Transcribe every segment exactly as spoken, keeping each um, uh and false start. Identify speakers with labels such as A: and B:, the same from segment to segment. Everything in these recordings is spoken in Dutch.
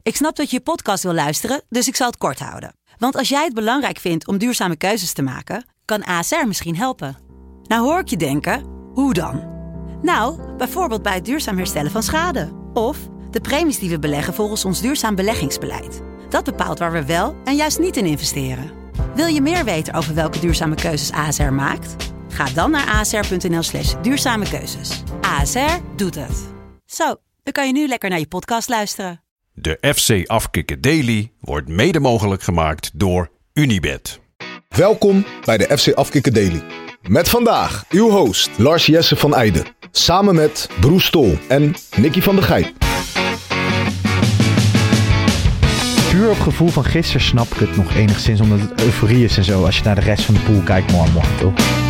A: Ik snap dat je je podcast wil luisteren, dus ik zal het kort houden. Want als jij het belangrijk vindt om duurzame keuzes te maken, kan A S R misschien helpen. Nou hoor ik je denken, hoe dan? Nou, bijvoorbeeld bij het duurzaam herstellen van schade. Of de premies die we beleggen volgens ons duurzaam beleggingsbeleid. Dat bepaalt waar we wel en juist niet in investeren. Wil je meer weten over welke duurzame keuzes A S R maakt? Ga dan naar asr.nl slash duurzame keuzes. A S R doet het. Zo, dan kan je nu lekker naar je podcast luisteren.
B: De F C Afkikken Daily wordt mede mogelijk gemaakt door Unibet.
C: Welkom bij de F C Afkikken Daily. Met vandaag uw host Lars Jesse van Eijden. Samen met Broes Tol en Nicky van der Gijp.
D: Puur op gevoel van gisteren snap ik het nog enigszins, omdat het euforie is en zo. Als je naar de rest van de pool kijkt, mooi, mooi, toch?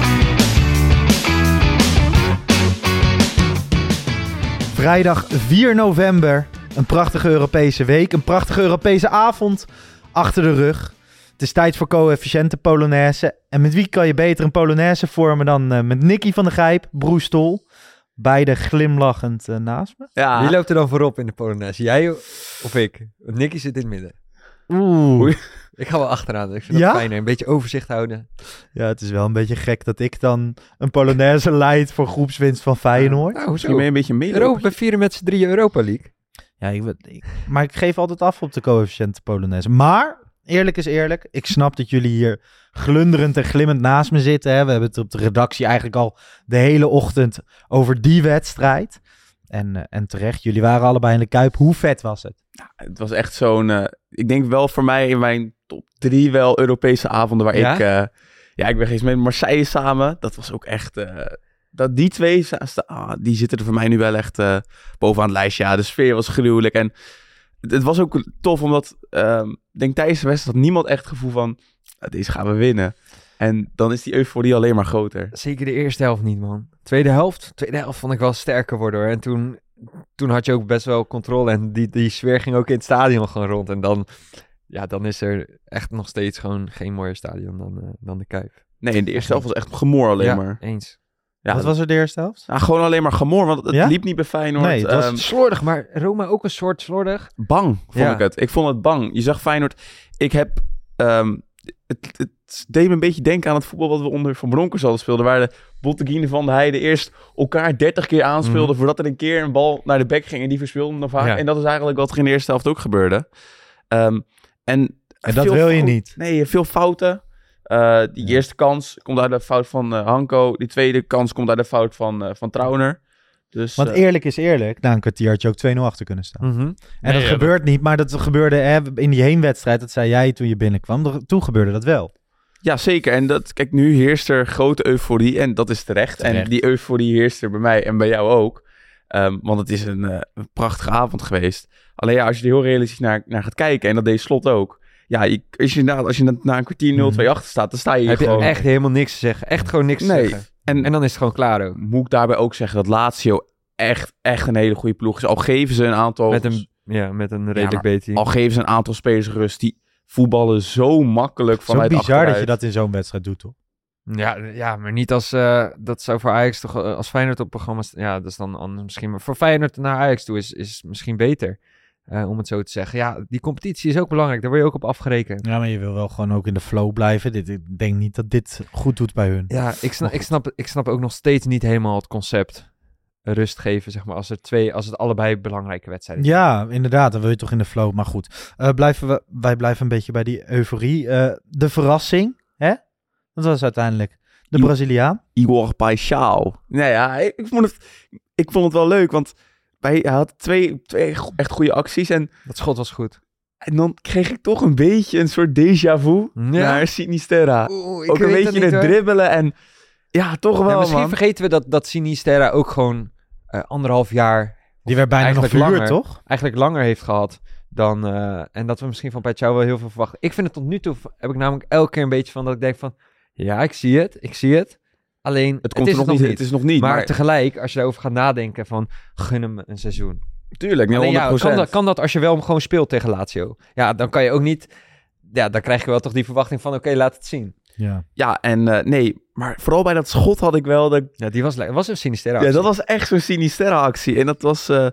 D: Vrijdag vier november. Een prachtige Europese week. Een prachtige Europese avond achter de rug. Het is tijd voor coëfficiënte Polonaise. En met wie kan je beter een Polonaise vormen dan uh, met Nicky van der Gijp, Broes Tol. Beide glimlachend uh, naast me.
E: Ja. Wie loopt er dan voorop in de Polonaise? Jij of ik? Want Nicky zit in het midden.
D: Oeh.
E: Oei. Ik ga wel achteraan. Ik vind
D: Ja?
E: dat fijner. Een beetje overzicht houden.
D: Ja, het is wel een beetje gek dat ik dan een Polonaise leid voor groepswinst van Feyenoord.
E: Nou, hoezo?
F: Je mee een beetje mee.
E: Europa vieren met z'n drieën Europa League.
D: Ja, ik, weet- ik, maar ik geef altijd af op de coëfficiënte Polonaise. Maar, eerlijk is eerlijk, ik snap dat jullie hier glunderend en glimmend naast me zitten. Hè. We hebben het op de redactie eigenlijk al de hele ochtend over die wedstrijd. En, uh, en terecht, jullie waren allebei in de Kuip. Hoe vet was het?
F: Het was echt zo'n... Uh, ik denk wel voor mij in mijn top drie wel Europese avonden waar
E: Ja?
F: ik... Uh, ja, ik ben geweest met Marseille samen. Dat was ook echt... Uh, dat die twee, sta- ah, die zitten er voor mij nu wel echt uh, bovenaan het lijstje. Ja, de sfeer was gruwelijk. En het, het was ook tof, omdat... Uh, ik denk tijdens de wedstrijd had niemand echt het gevoel van... Uh, deze gaan we winnen. En dan is die euforie alleen maar groter.
E: Zeker de eerste helft niet, man. Tweede helft? Tweede helft vond ik wel sterker worden, hoor. En toen, toen had je ook best wel controle. En die, die sfeer ging ook in het stadion gewoon rond. En dan, ja, dan is er echt nog steeds gewoon geen mooier stadion dan, uh, dan de Kuip.
F: Nee, in de eerste helft was echt gemor alleen
E: ja,
F: maar.
E: eens.
F: Ja,
D: Wat was er de eerste helft?
F: nou, gewoon alleen maar gemor, want het
D: Ja?
F: liep niet bij Feyenoord.
D: Nee, het was
F: Ehm,
E: Slordig, maar Roma ook een soort slordig.
F: Bang, vond
E: Ja.
F: ik het. Ik vond het bang. Je zag Feyenoord... Ik heb... Um, het, het deed me een beetje denken aan het voetbal wat we onder Van Bronckhorst hadden speelden. Waar de Botteguin van de Heide eerst elkaar dertig keer aanspeelden...
E: Mhm.
F: voordat er een keer een bal naar de bek ging en die verspeelde dan vaak.
E: Ja.
F: En dat is eigenlijk wat er in de eerste helft ook gebeurde. Um, en
D: En dat
F: veel
D: wil je
F: fout-
D: niet.
F: Nee, veel fouten. Uh, die
D: Ja.
F: eerste kans komt uit de fout van uh, Hanko. Die tweede kans komt uit de fout van, uh, van Trauner. Dus,
D: Want
F: uh,
D: eerlijk is eerlijk, na een kwartier had je ook twee nul achter kunnen staan.
E: Mhm.
D: En
B: Nee,
D: dat
B: ja,
D: gebeurt niet, maar dat gebeurde hè, in die heenwedstrijd. Dat zei jij toen je binnenkwam. Dat- Toen gebeurde dat wel.
F: Ja, zeker. En dat, kijk, nu heerst er grote euforie en dat is terecht.
D: Terecht.
F: En die euforie heerst er bij mij en bij jou ook. Um, want het is een, uh, een prachtige avond geweest. Alleen ja, als je er heel realistisch naar, naar gaat kijken, en dat deed Slot ook. Ja, je, als, je na, als je na, na een kwartier nul twee achter staat, dan sta je hier
E: Heb je
F: gewoon...
E: echt helemaal niks te zeggen. Echt gewoon niks te
F: Nee.
E: zeggen.
F: En,
E: En dan is het gewoon klaar ook.
F: moet ik daarbij ook zeggen dat Lazio echt, echt een hele goede ploeg is. Al geven ze een aantal...
E: Met een, ja, met een redelijk
F: maar
E: beter team.
F: Al geven ze een aantal spelers rust, die voetballen zo makkelijk
D: Zo
F: vanuit
D: bizar
F: achteruit.
D: dat je dat in zo'n wedstrijd doet, toch?
E: Ja, ja, maar niet als... eh, dat zou voor Ajax toch... eh, als Feyenoord op programma's... Ja, dat is dan anders misschien. Maar voor Feyenoord naar Ajax toe is, is misschien beter. eh, om het zo te zeggen. Ja, die competitie is ook belangrijk. Daar word je ook op afgerekend.
D: Ja, maar je wil wel gewoon ook in de flow blijven. Dit, ik denk niet dat dit goed doet bij hun.
E: Ja, ik snap, ik, snap, ik snap ook nog steeds niet helemaal het concept rust geven, zeg maar, als er twee, als het allebei belangrijke wedstrijden zijn.
D: Ja, inderdaad. Dan wil je toch in de flow. Maar goed, uh, blijven we, wij blijven een beetje bij die euforie. Uh, de verrassing, hè? Dat was uiteindelijk de
F: I-
D: Braziliaan.
F: Igor Paixão. Nou ja, ik, ik, vond het, ik vond het wel leuk, want hij, hij had twee, twee go- echt goede acties. En,
E: Dat schot was goed.
F: en dan kreeg ik toch een beetje een soort déjà vu
E: Ja.
F: naar Sinisterra.
E: Oeh, ik
F: Ook een
E: weet
F: beetje
E: het niet,
F: het
E: hoor.
F: dribbelen en ja, toch wel,
E: Ja, misschien
F: man.
E: vergeten we dat, dat Sinisterra ook gewoon uh, anderhalf jaar...
D: Die werd bijna nog
E: eigenlijk
D: verhuurd,
E: langer.
D: toch?
E: eigenlijk langer heeft gehad dan... uh, en dat we misschien van Paixão wel heel veel verwachten. Ik vind het tot nu toe... heb ik namelijk elke keer een beetje van dat ik denk van... Ja, ik zie het. Ik zie het. Alleen,
F: Het komt
E: is
F: er nog niet. Het is nog niet.
E: Maar,
F: Maar,
E: tegelijk, als je daarover gaat nadenken van... gun hem een seizoen.
F: tuurlijk, nee,
E: Alleen ja,
F: honderd procent.
E: kan, dat, kan dat als je wel gewoon speelt tegen Lazio? Ja, dan kan je ook niet... Ja, dan krijg je wel toch die verwachting van... Oké, laat het zien.
D: Ja.
F: Ja, en uh, nee, maar vooral bij dat schot had ik wel... De,
E: Ja, die was, le- was een Sinisterra.
F: ja, dat was echt zo'n Sinisterra actie. En dat was uh,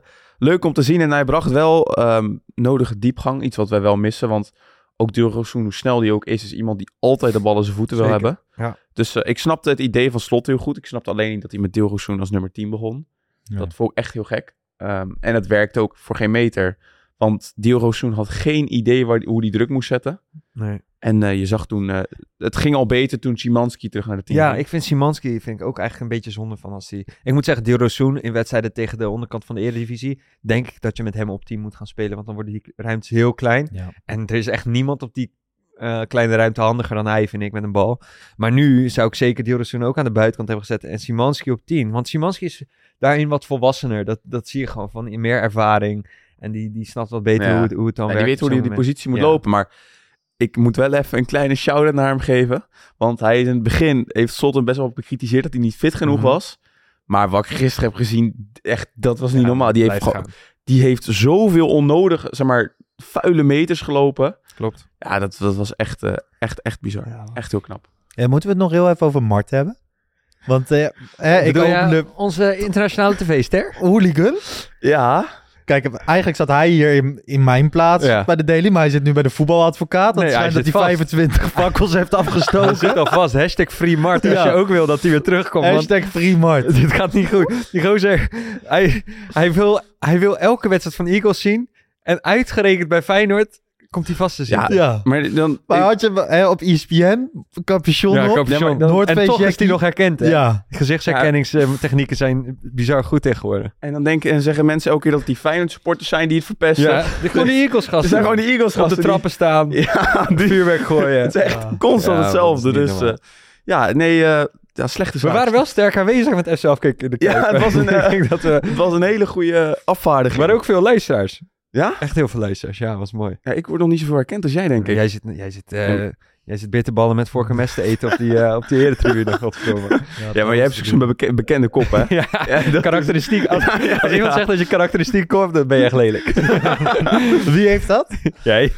F: leuk om te zien. En hij bracht wel um, nodige diepgang. Iets wat wij wel missen. Want ook Dilrosun, hoe snel die ook is, is iemand die altijd de bal in zijn voeten wil
E: Zeker,
F: hebben.
E: ja.
F: Dus uh, ik snapte het idee van Slot heel goed. Ik snapte alleen niet dat hij met Dilrosun als nummer tien begon.
D: Ja.
F: Dat vond ik echt heel gek. Um, en het werkte ook voor geen meter. Want Dilrosun had geen idee waar, hoe hij druk moest zetten.
E: Nee.
F: En uh, je zag toen... Uh, het ging al beter toen Szymanski terug naar de team
E: Ja,
F: ging.
E: ik vind Szymanski vind ik ook eigenlijk een beetje zonde van als hij... Ik moet zeggen, Dilrosun in wedstrijden tegen de onderkant van de Eredivisie, denk ik dat je met hem op team moet gaan spelen, want dan worden die ruimtes heel klein.
D: Ja.
E: En er is echt niemand op die uh, kleine ruimte handiger dan hij, vind ik, met een bal. Maar nu zou ik zeker Dilrosun ook aan de buitenkant hebben gezet en Szymanski op tien. Want Szymanski is daarin wat volwassener. Dat, dat zie je gewoon van in meer ervaring. En die, die snapt wat beter
F: Ja.
E: hoe, het, hoe het dan
F: Ja,
E: werkt.
F: die weet hoe
E: op
F: hij
E: zo'n
F: op die
E: moment.
F: positie moet
E: Ja.
F: lopen. Maar ik moet wel even een kleine shout-out naar hem geven. Want hij is in het begin, heeft Slot hem best wel bekritiseerd dat hij niet fit genoeg
E: Mhm.
F: was. Maar wat ik gisteren heb gezien, echt, dat was niet
E: Ja,
F: normaal. Die heeft,
E: blijft
F: gewoon-
E: gaan.
F: die heeft zoveel onnodig, zeg maar, vuile meters gelopen.
E: Klopt.
F: Ja, dat, dat was echt, uh, echt, echt bizar.
D: Ja.
F: Echt heel knap.
D: Ja, moeten we het nog heel even over Mart hebben? Want eh, eh, ik
E: Bedoel jij
D: opende
E: onze internationale tv-ster?
D: hooligan.
F: Ja,
D: Kijk, eigenlijk zat hij hier in, in mijn plaats
E: Ja.
D: bij de Daily, maar hij zit nu bij de voetbaladvocaat. Dat
E: Nee,
D: schijnt
E: hij
D: dat
E: zit
D: hij
E: vast.
D: vijfentwintig fakkels heeft
E: Dat
D: afgestoken.
E: zit al vast. Hashtag Free Mart. Als
D: Ja.
E: je ook wil dat hij weer terugkomt. Want
D: Hashtag Free Mart.
E: dit gaat niet goed. Die gozer, hij, hij, wil, hij wil elke wedstrijd van Eagles zien. En uitgerekend bij Feyenoord komt hij vast te zien.
F: Ja,
D: Ja.
F: maar dan...
D: Maar
F: ik-
D: had je hè, op E S P N, capuchon
E: Ja,
D: op,
E: capuchon.
F: Ja, maar dan-
D: Noordface
E: En toch is
D: Jackie.
E: hij nog herkend. Hè?
D: Ja,
E: Gezichtsherkenningstechnieken zijn bizar goed tegenwoordig.
F: en dan denken en zeggen mensen elke keer dat die Feyenoord supporters zijn die het verpesten.
E: Ja, de, gewoon die Eagles gasten.
F: Er zijn gewoon die Eagles
E: op
F: gasten
E: de trappen staan.
F: Die, ja, die,
E: Vuurwerk gooien.
F: het is echt
D: Ja.
F: constant
E: Ja,
F: hetzelfde.
E: dat is niet
F: Dus
E: normaal.
F: uh, ja, nee, uh, ja, slechte
E: We
F: zaak.
E: waren wel sterk aanwezig met F C Afkikken in de
F: Ja,
E: Kuip.
F: het was een,
E: Ik
F: eh,
E: denk dat we...
F: Het was een hele goede afvaardiging.
E: Maar ook veel luisteraars.
F: Ja?
E: Echt heel veel luisteraars. Ja, was mooi.
F: Ja, ik word nog niet zoveel herkend als jij, denk ik.
E: Jij zit, jij zit, eh,
F: Ja.
E: jij zit bitterballen met vork en mes te eten op die, uh, op die eretribune. Godverdomme.
F: Ja, maar jij hebt zo'n beke- bekende kop, hè?
E: Ja,
F: Ja, dat-
E: karakteristiek. Als,
F: Ja, ja,
E: als iemand
F: ja.
E: zegt dat je karakteristiek komt, dan ben je echt lelijk.
D: wie heeft dat?
E: Jij?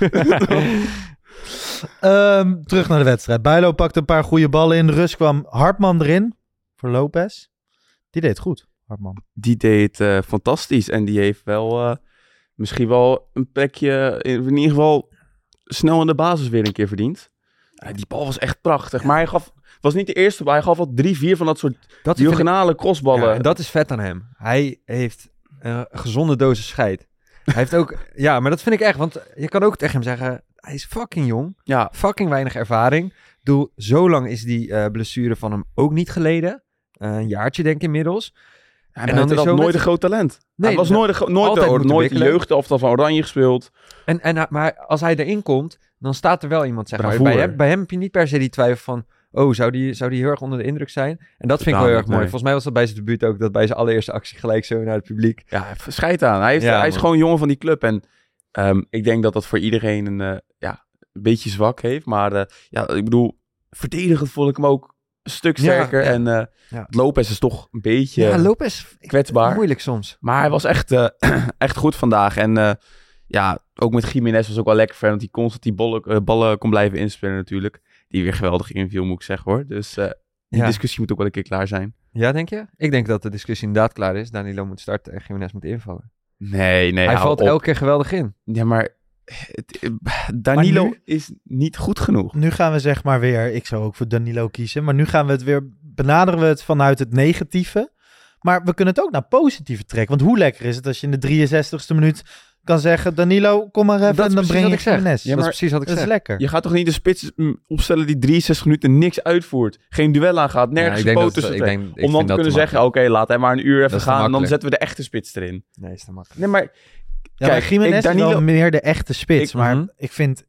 D: Ehm, terug naar de wedstrijd. Bijlo pakte een paar goede ballen in. De rust kwam Hartman erin voor Lopez. Die deed het goed, Hartman.
F: Die deed uh, fantastisch. En die heeft wel uh, misschien wel een plekje, in, in ieder geval snel in de basis weer een keer verdiend. Uh, die bal was echt prachtig. Maar hij gaf, was niet de eerste, maar hij gaf al drie, vier van dat soort
E: Dat vind ik-
F: diagonale crossballen.
E: Ja, en dat is vet aan hem. Hij heeft uh, een gezonde dosis scheid. Hij heeft ook... Ja, maar dat vind ik echt. Want je kan ook tegen hem zeggen... Hij is fucking jong.
F: Ja,
E: Fucking weinig ervaring. Ik bedoel, zo lang is die uh, blessure van hem ook niet geleden. Uh, een jaartje denk ik inmiddels.
F: en
E: dan
F: dan
E: is
F: is
E: zo
F: nooit
E: met-
F: een groot talent.
E: Nee,
F: hij was
E: dat-
F: nooit, de, gro- nooit,
E: altijd
F: de,
E: moeten
F: nooit de
E: wikkelen.
F: jeugdelftal van Oranje gespeeld.
E: En, en, uh, maar als hij erin komt, dan staat er wel iemand, zeg maar.
F: Bravoure.
E: Bij hem, bij hem heb je niet per se die twijfel van... Oh, zou die, zou die heel erg onder de indruk zijn? En dat vind ik
F: Totaal
E: wel heel erg
F: niet,
E: mooi.
F: nee.
E: Volgens mij was dat bij zijn debuut ook... dat bij zijn allereerste actie gelijk zo naar het publiek.
F: Ja, scheid aan. Hij, heeft,
E: Ja,
F: hij is
E: man.
F: gewoon een jongen van die club. En um, ik denk dat dat voor iedereen een, uh, ja, een beetje zwak heeft. Maar uh, ja, ik bedoel, verdedigend vond ik hem ook een stuk sterker.
E: Ja, ja.
F: En uh,
E: Ja.
F: Lopez is toch een beetje
E: Ja, Lopez... ik-
F: kwetsbaar.
E: Moeilijk soms.
F: Maar hij was echt, uh, echt goed vandaag. En uh, ja, ook met Jiménez was ook wel lekker voor hem. Dat hij constant die ballen, uh, ballen kon blijven inspelen natuurlijk. Die weer geweldig inviel, moet ik zeggen hoor. Dus uh, die
E: Ja.
F: discussie moet ook wel een keer klaar zijn.
E: Ja, denk je? Ik denk dat de discussie inderdaad klaar is. Danilo moet starten en Jiménez moet invallen.
F: Nee, nee.
E: Hij
F: hou
E: valt
F: op.
E: elke keer geweldig in.
F: Ja, maar het, Danilo
D: Maar nu-
F: is niet goed genoeg.
D: Nu gaan we zeg maar weer, ik zou ook voor Danilo kiezen, maar nu gaan we het weer, benaderen we het vanuit het negatieve. Maar we kunnen het ook naar positieve trekken. Want hoe lekker is het als je in de drieënzestigste minuut kan zeggen, Danilo, kom maar even
E: Dat is
D: en dan
E: precies
D: breng
E: wat
D: je
E: ik zeg.
D: Jiménez.
F: Ja,
E: dat
F: maar
E: is precies wat ik
D: Dat is
E: zeg.
D: lekker.
F: Je gaat toch niet de spits mm, opstellen die drieënzestig minuten niks uitvoert. Geen duel aangaat, nergens
E: Ja,
F: een
E: ik denk
F: poot
E: dat-
F: tussen
E: ik
F: trekt.
E: denk- ik
F: Om dan
E: vind
F: te
E: dat
F: kunnen
E: te
F: zeggen, oké, laat hij maar een uur even
E: is te
F: gaan. En dan
E: makkelijk.
F: zetten we de echte spits erin.
E: Nee, is te makkelijk.
F: Nee, maar
D: Ja,
F: Kijk,
D: maar Jiménez
F: ik,
D: is wel
F: Danilo-
D: meer de echte spits.
F: Ik-
D: maar
E: mhm.
D: ik vind,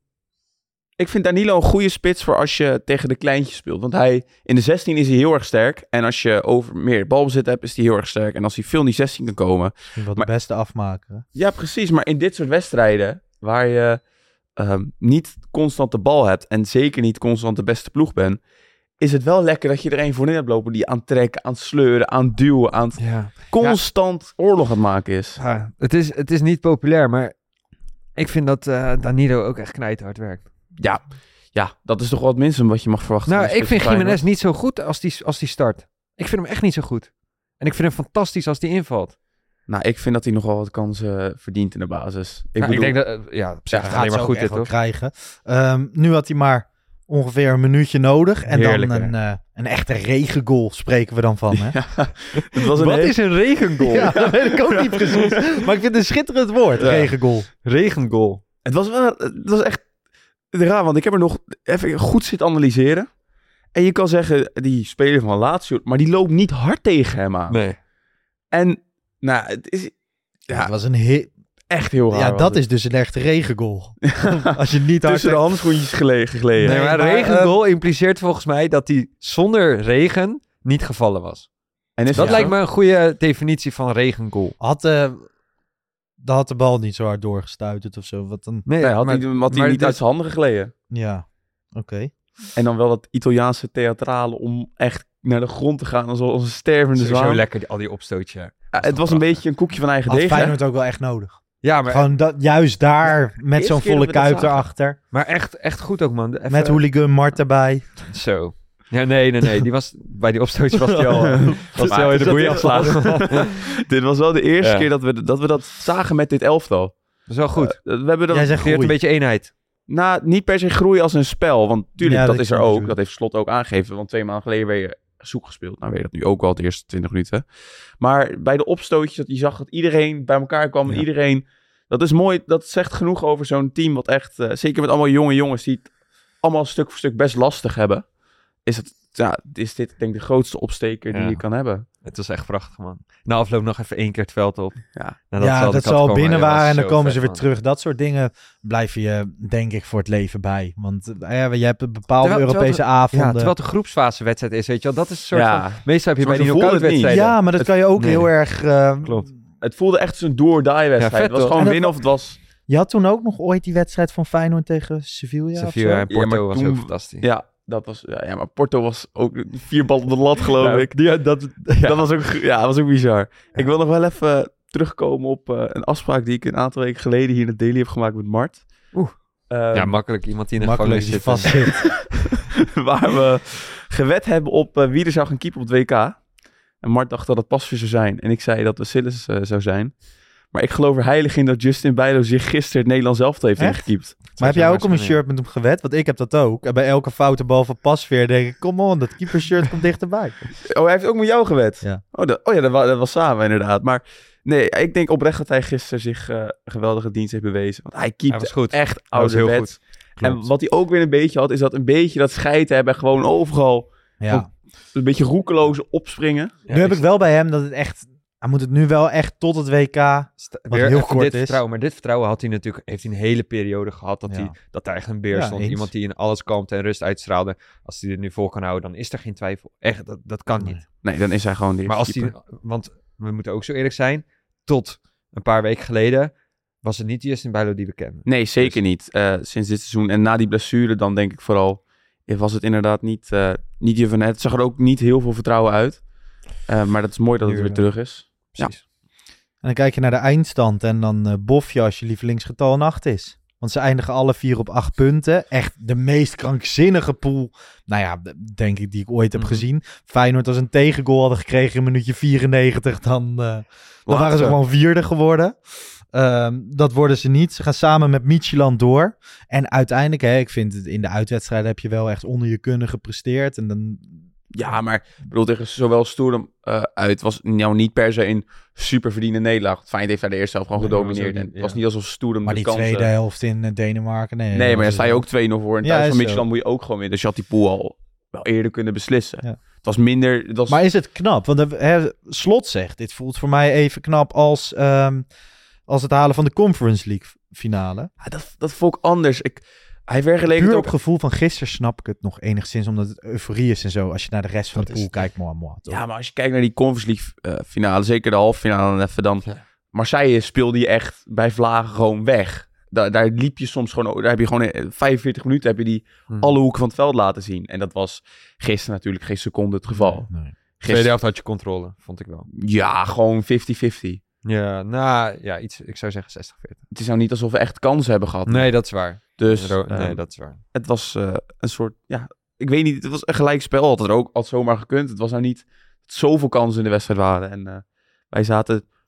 F: ik vind Danilo een goede spits voor als je tegen de kleintjes speelt. Want hij, in de zestien is hij heel erg sterk. En als je over meer balbezit hebt, is hij heel erg sterk. En als hij veel in die zestien kan komen.
D: misschien wel de
F: Maar-
D: beste afmaker.
F: Ja, precies. Maar in dit soort wedstrijden, waar je ehm, niet constant de bal hebt. En zeker niet constant de beste ploeg bent. Is het wel lekker dat je er een voorin hebt lopen die aan het trekken, aan het sleuren, aan het duwen, aan het
E: Ja.
F: constant oorlog aan het maken is.
E: Ja, het, is, het is niet populair, maar ik vind dat uh, Danilo ook echt knijterhard werkt.
F: Ja, ja, dat is toch wel het minste wat je mag verwachten.
E: Nou,
F: van een
E: ik
F: spits
E: vind
F: van
E: Jiménez
F: Feyenoord.
E: niet zo goed als die, als die start. Ik vind hem echt niet zo goed. En ik vind hem fantastisch als die invalt.
F: Nou, ik vind dat hij nog wel wat kansen verdient in de basis. Ik,
E: Ja,
F: bedoel,
E: ik denk dat, uh, ja, op zich
F: Ja,
E: is
D: Gaat
E: alleen
D: ze
E: maar
D: ook
E: goed
D: echt
E: dit,
D: wel
E: toch?
D: krijgen. Um, nu had hij maar ongeveer een minuutje nodig. En
E: Heerlijk,
D: dan een, uh, een echte regengoal spreken we dan van. Hè?
F: Ja, het was een
E: Wat
F: heel-
E: is een regengoal?
D: Ja, dat weet ik ook niet precies. Maar ik vind het een schitterend woord,
F: Ja.
D: regengoal.
E: Regengoal.
F: Het was wel, het was echt raar, want ik heb er nog even goed zitten analyseren. En je kan zeggen, die speler van Lazio, maar die loopt niet hard tegen hem aan.
E: Nee.
F: En, nou, het is
D: Ja,
F: ja,
D: het was een he-
F: echt heel raar.
D: ja,
F: was
D: dat
F: het.
D: is dus een echte regengoal. Als je niet hard...
F: tussen de handschoentjes gelegen. gelegen.
E: Nee, maar
D: maar,
E: regengoal impliceert volgens mij dat hij zonder regen niet gevallen was.
F: En is
E: Dat
F: het
E: lijkt
F: zo?
E: me een goede definitie van regengoal.
D: Had, uh, dan had de bal niet zo hard doorgestuiterd of zo. Wat dan...
E: Nee,
F: Nee, had
E: maar-
F: hij, had hij
E: maar
F: niet
E: dit-
F: uit zijn handen gegleden.
D: Ja, oké.
F: En dan wel dat Italiaanse theatrale om echt naar de grond te gaan als, als een stervende
E: Sowieso
F: zwaan.
E: lekker, die- al die opstootjes.
F: Ja, het was een beetje een koekje van eigen
D: Had
F: deeg. hè?
D: Feyenoord ook wel echt nodig.
E: Ja, maar,
D: Gewoon dat, juist daar, met
F: eerste
D: zo'n
F: keer
D: volle
F: dat we dat
D: kuip
F: zagen.
D: erachter.
E: maar echt, echt goed ook, man. Even,
D: Met hooligan Mart erbij.
E: Zo. Ja, nee, nee, nee. Die was, bij die opstootjes was hij al, uh, was hij al in de
F: Maar-
E: boeien afslagen.
F: Dit was wel de eerste
E: Ja.
F: keer dat we, dat we dat zagen met dit elftal.
E: Dat is wel goed.
F: Uh, we hebben dat,
D: Jij zegt
E: Creëert een
D: groei.
E: beetje eenheid.
F: nou, niet per se groeien als een spel. Want tuurlijk,
D: Ja,
F: dat,
D: dat
F: is er
D: kan
F: ook.
D: natuurlijk.
F: Dat heeft Slot ook aangegeven. Want twee maanden geleden werd je zoek gespeeld. Nou, weet je dat nu ook wel, de eerste twintig minuten. Maar bij de opstootjes, dat je zag dat iedereen bij elkaar kwam. En
E: Ja.
F: iedereen... Dat is mooi. Dat zegt genoeg over zo'n team. Wat echt, uh, zeker met allemaal jonge jongens die het allemaal stuk voor stuk best lastig hebben. Is, het, ja, is dit denk ik de grootste opsteker die
E: Ja.
F: je kan hebben.
E: Het was echt prachtig, man. Na afloop nog even één keer het veld op.
F: Ja.
E: Nadat
D: Ja,
E: ze al de
D: dat
E: kat
D: ze al
E: komen.
D: binnen
E: Ja, was
D: waren en dan
E: zo
D: komen
E: vet,
D: ze weer
E: man.
D: terug. Dat soort dingen blijven je, denk ik, voor het leven bij. Want uh, ja, je hebt een bepaalde
E: Terwijl-
D: Europese
E: terwijl
D: avonden.
E: Ja, terwijl het een groepsfasewedstrijd is, weet je wel. Dat is een soort
F: Ja.
E: van... Meestal heb je
F: Maar
E: bij die
F: ze voelden het niet.
E: knock-out-wedstrijden.
D: Ja, maar dat
F: Het-
D: kan je ook
E: nee.
D: heel erg... uh,
E: Klopt.
F: Het voelde echt als een do-or-die wedstrijd.
E: Ja, vet,
F: het was
E: toch?
F: gewoon
D: En dat
F: winnen
D: wa-
F: of het was...
D: Je had toen ook nog ooit die wedstrijd van Feyenoord tegen Sevilla. of
E: Sevilla
D: zo?
E: en Porto
F: Ja, maar
E: was
F: toen-
E: ook fantastisch.
F: Ja, dat was... Ja, ja, maar Porto was ook vier ballen op de lat, geloof
E: Ja,
F: ik.
E: die- dat, ja.
F: Dat was ook, ja, dat was ook bizar. Ik wil nog wel even terugkomen op uh, een afspraak die ik een aantal weken geleden hier in het Daily heb gemaakt met Mart.
E: Oeh.
F: Um,
E: ja, makkelijk. Iemand die in een
D: Makkelijk
E: gevangenis
D: die
E: zit.
D: vast zit.
F: waar we gewet hebben op uh, wie er zou gaan keepen op het W K. En Mart dacht dat het Pasveer zou zijn. En ik zei dat het Sillis uh, zou zijn. Maar ik geloof er heilig in dat Justin Bijlo zich gisteren het Nederlands elftal heeft
D: Echt?
F: ingekiept.
D: Maar heb jij ook op een
E: waarschijnlijk.
D: shirt met hem gewet? Want ik heb dat ook. En bij elke foute bal van Pasveer denk ik... Kom on, dat keepershirt komt dichterbij.
F: Oh, hij heeft ook met jou gewet?
D: Ja.
F: Oh, dat, oh ja, dat, wa- dat was samen inderdaad. Maar nee, ik denk oprecht dat hij gisteren zich uh, een geweldige dienst heeft bewezen. Want hij
E: Hij
F: keept
E: was goed.
F: echt
E: Hij was heel
F: ouderwets.
E: goed.
F: En wat hij ook weer een beetje had, is dat een beetje dat scheiden hebben. Gewoon overal
D: Ja.
F: een beetje roekeloze opspringen.
D: Nu heb ik wel bij hem dat het echt... Hij moet het nu wel echt tot het W K...
E: Sta-
D: Wat
E: weer
D: heel
E: even
D: kort
E: dit
D: is.
E: vertrouwen. Maar dit vertrouwen had hij natuurlijk, heeft hij een hele periode gehad dat,
D: Ja.
E: hij, dat daar echt een beer
D: Ja,
E: stond.
D: eens.
E: Iemand die in alles kalmte en rust uitstraalde. Als hij dit nu vol kan houden, dan is er geen twijfel. Echt, dat, dat kan
D: Nee.
E: niet.
F: Nee, dan is hij gewoon die
E: Maar als hij, want we moeten ook zo eerlijk zijn, tot een paar weken geleden was het niet Justin Bijlo die we kennen.
F: Nee, zeker
E: Dus-
F: niet. Uh, sinds dit seizoen. En na die blessure dan denk ik vooral... was het inderdaad niet, uh, niet die van net. Het zag er ook niet heel veel vertrouwen uit. Uh, maar dat is mooi dat het
E: Nu,
F: weer
E: uh,
F: terug is.
E: Precies.
D: En dan kijk je naar de eindstand en dan uh, bof je als je lievelingsgetal een acht is. Want ze eindigen alle vier op acht punten. Echt de meest krankzinnige pool, nou ja, d- denk ik, die ik ooit heb
E: Mhm.
D: gezien. Feyenoord als een tegengoal hadden gekregen in minuutje vierennegentig, dan, uh, dan waren ze gewoon vierde geworden. Um, dat worden ze niet. Ze gaan samen met Midtjylland door. En uiteindelijk, hè, ik vind het in de uitwedstrijden heb je wel echt onder je kunnen gepresteerd. En dan...
F: Ja, maar ik bedoel, tegen zowel Stoerdam uh, uit was nou niet per se een super verdiende nederlaag. Feyenoord heeft daar de eerste helft gewoon
E: Nee,
F: gedomineerd.
E: was ook
F: En
E: niet,
F: het was
E: ja.
F: niet alsof Stoerdam
D: Maar
F: de
D: die
F: kansen...
D: tweede helft in uh, Denemarken, nee.
F: Nee,
D: dat
F: maar dan
D: was
F: sta je
D: het-
F: ook twee nul voor. En
D: Ja,
F: thuis
D: is
F: van
D: zo.
F: Midtjylland moet je ook gewoon weer. Dus je had die pool al wel eerder kunnen beslissen.
D: Ja.
F: Het was minder... Het was...
D: Maar is het knap? Want de, hè, Slot zegt, dit voelt voor mij even knap als, um, als het halen van de Conference League finale.
F: Ja, dat, dat vond ik anders. Ik, hij vergeleken
D: Puur
F: het
D: op
F: ook...
D: gevoel van gisteren snap ik het nog enigszins, omdat het euforie is en zo. Als je naar de rest van
E: Dat
D: de
E: is
D: pool
E: het.
D: kijkt, moi, moi, toch?
F: Ja, maar als je kijkt naar die Conference League uh, finale, zeker de halve finale dan even dan...
E: Ja.
F: Marseille speelde je echt bij vlagen gewoon weg. Daar, daar liep je soms gewoon... Daar heb je gewoon in vijfenveertig minuten heb je die
E: Hmm.
F: alle hoeken van het veld laten zien. En dat was gisteren natuurlijk geen seconde het geval.
D: Nee.
E: Tweede
F: Gisteren,
E: helft had je controle, vond ik wel.
F: ja, gewoon vijftig vijftig.
E: Ja, nou, ja, iets, ik zou zeggen zestig veertig.
F: Het is nou niet alsof we echt kansen hebben gehad.
E: Nee, dat is waar.
F: Dus
E: Ro-
F: eh,
E: nee, dat is waar.
F: het was uh, een soort... Ja, ik weet niet. Het was een gelijk spel. Had er ook had zomaar gekund. Het was nou niet dat zoveel kansen in de wedstrijd waren. En uh, wij zaten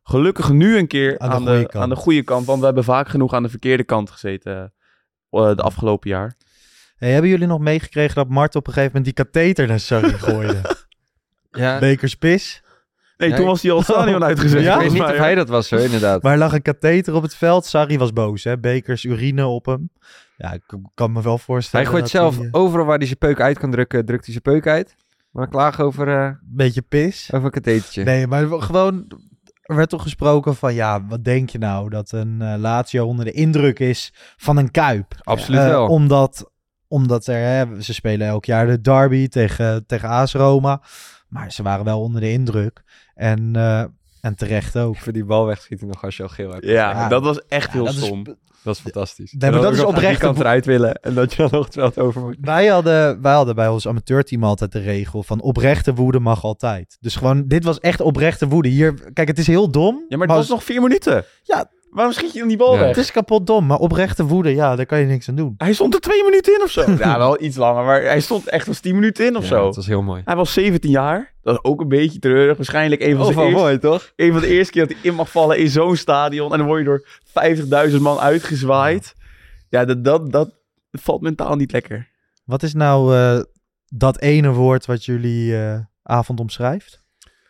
F: gelukkig nu een keer
D: Aan de
F: aan de,
D: goede
F: aan de,
D: kant.
F: goede kant. Want we hebben vaak genoeg aan de verkeerde kant gezeten uh, de afgelopen jaar.
D: Hey, hebben jullie nog meegekregen dat Mart op een gegeven moment die katheter naar Sarri gooide?
E: Ja,
D: Bekers pis.
F: Nee,
E: Ja,
F: toen
E: ik-
F: was hij al het stadion uitgezet.
D: Ja?
E: ik weet
F: volgens
E: niet
F: mij,
E: of
F: hoor.
E: hij dat was, hoor, inderdaad.
D: Maar er lag een katheter op het veld. Sarri was boos, hè? Bekers urine op hem. Ja, ik k- kan me wel voorstellen.
E: Hij gooit
D: dat
E: zelf
D: hij, eh,
E: overal waar hij zijn peuk uit kan drukken, drukt hij zijn peuk uit. Maar klagen over, eh,
D: een beetje pis.
E: over een kathetertje.
D: Nee, maar gewoon... Er werd toch gesproken van, ja, wat denk je nou? Dat een uh, Lazio onder de indruk is van een Kuip.
E: Absoluut
D: Eh,
E: wel.
D: Omdat, omdat er, hè, ze spelen elk jaar de derby tegen, tegen A S Roma. Maar ze waren wel onder de indruk. En, uh, en terecht ook.
E: Voor die bal wegschieten nog als je al geel hebt.
F: Ja,
D: Ja.
F: dat was echt
D: Ja,
F: heel
D: dat is-
F: stom.
E: Dat is fantastisch.
D: Nee, maar
E: En dan
D: dat
E: ook
D: is
E: nog aan die
D: oprecht
E: kant
D: een-
E: eruit willen en dat je dan nog het veld over moet.
D: Wij hadden, wij hadden bij ons amateurteam altijd de regel van oprechte woede mag altijd. Dus gewoon, dit was echt oprechte woede. Hier, kijk, het is heel dom.
F: Ja, maar het was
D: als-
F: nog vier minuten.
D: Ja.
F: Waarom schiet je dan die bal
E: Ja.
F: weg?
D: Het is kapot dom, maar oprechte woede, ja, daar kan je niks aan doen.
F: Hij stond er twee minuten in of zo. Ja, wel iets langer, maar hij stond echt als tien minuten in of
E: Ja,
F: zo.
E: dat was heel mooi.
F: Hij was zeventien jaar. Dat is ook een beetje treurig. Waarschijnlijk een van,
E: Oh,
F: zijn
E: wel
F: eerste,
E: mooi, toch?
F: een van de eerste keer dat hij in mag vallen in zo'n stadion. En dan word je door vijftigduizend man uitgezwaaid. Ja, dat, dat, dat valt mentaal niet lekker.
D: Wat is nou uh, dat ene woord wat jullie uh, avond omschrijft?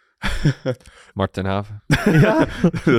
E: Marten Haven.
F: Ja.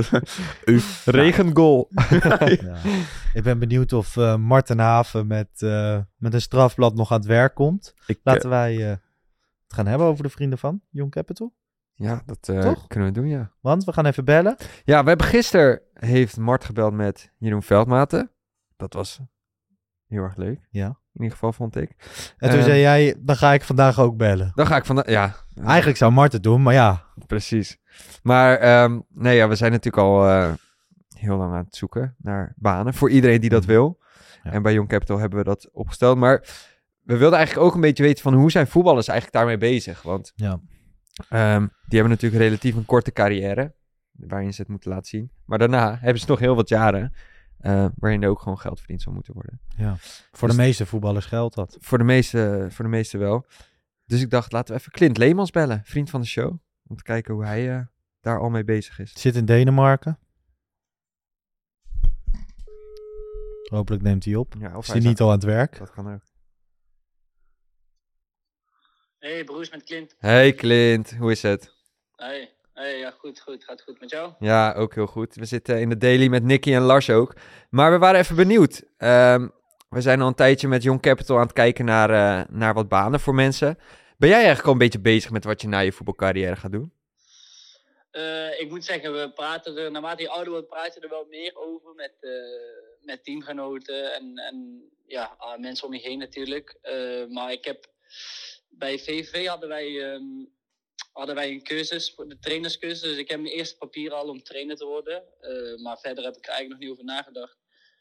E: Regengoal.
D: Ja. Ik ben benieuwd of uh, Marten Haven met, uh, met een strafblad nog aan het werk komt.
F: Ik,
D: Laten wij uh, het gaan hebben over de vrienden van Young Capital.
E: Ja, dat uh,
D: Toch?
E: kunnen we doen, ja.
D: Want we gaan even bellen.
E: Ja, we hebben gisteren, heeft Mart gebeld met Jeroen Veldmaten. Dat was heel erg leuk.
D: Ja.
E: In ieder geval, vond ik.
D: En toen
E: Um,
D: zei jij, dan ga ik vandaag ook bellen.
E: Dan ga ik vandaag, ja.
D: Eigenlijk zou Mart het doen, maar ja.
E: Precies. Maar um, nee, ja, we zijn natuurlijk al uh, heel lang aan het zoeken naar banen. Voor iedereen die dat wil.
D: Ja.
E: En bij Young Capital hebben we dat opgesteld. Maar we wilden eigenlijk ook een beetje weten van hoe zijn voetballers eigenlijk daarmee bezig. Want
D: Ja.
E: um, die hebben natuurlijk relatief een korte carrière. Waarin ze het moeten laten zien. Maar daarna hebben ze nog heel wat jaren. Uh, waarin er ook gewoon geld verdiend zou moeten worden.
D: Ja. Voor
E: Dus-
D: de meeste voetballers geldt dat.
E: Voor de meeste, voor de meeste wel. Dus ik dacht, laten we even Clint Leemans bellen. Vriend van de show. Om te kijken hoe hij uh, daar al mee bezig is.
D: Zit in Denemarken. Hopelijk neemt hij op.
E: Ja, of
D: Is
E: hij
D: hij niet al aan het werk?
E: Dat kan ook.
G: Hey, broers met Clint.
E: Hey Clint, hoe is het?
G: Hey, hey, ja goed, goed. Gaat goed met jou?
E: Ja, ook heel goed. We zitten in de daily met Nicky en Lars ook. Maar we waren even benieuwd. Um, we zijn al een tijdje met Young Capital aan het kijken naar, uh, naar wat banen voor mensen. Ben jij eigenlijk al een beetje bezig met wat je na je voetbalcarrière gaat doen?
G: Uh, ik moet zeggen, we praten er, naarmate je ouder wordt, praat je er wel meer over met, uh, met teamgenoten en, en ja, uh, mensen om je heen natuurlijk. Uh, maar ik heb, bij V V V hadden wij, um, hadden wij een cursus, de trainerscursus. Dus ik heb mijn eerste papier al om trainer te worden. Uh, maar verder heb ik er eigenlijk nog niet over nagedacht.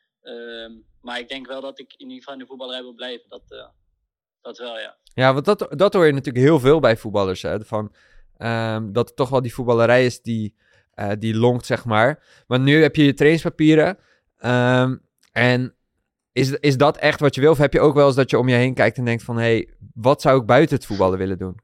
G: Uh, maar ik denk wel dat ik in ieder geval in de voetballerij wil blijven. Dat, uh, dat wel, ja.
E: Ja, want dat, dat hoor je natuurlijk heel veel bij voetballers. Hè? Van, um, dat het toch wel die voetballerij is die, uh, die longt, zeg maar. Maar nu heb je je trainingspapieren. Um, en is, is dat echt wat je wil? Of heb je ook wel eens dat je om je heen kijkt en denkt van... hé, hey, wat zou ik buiten het voetballen willen doen?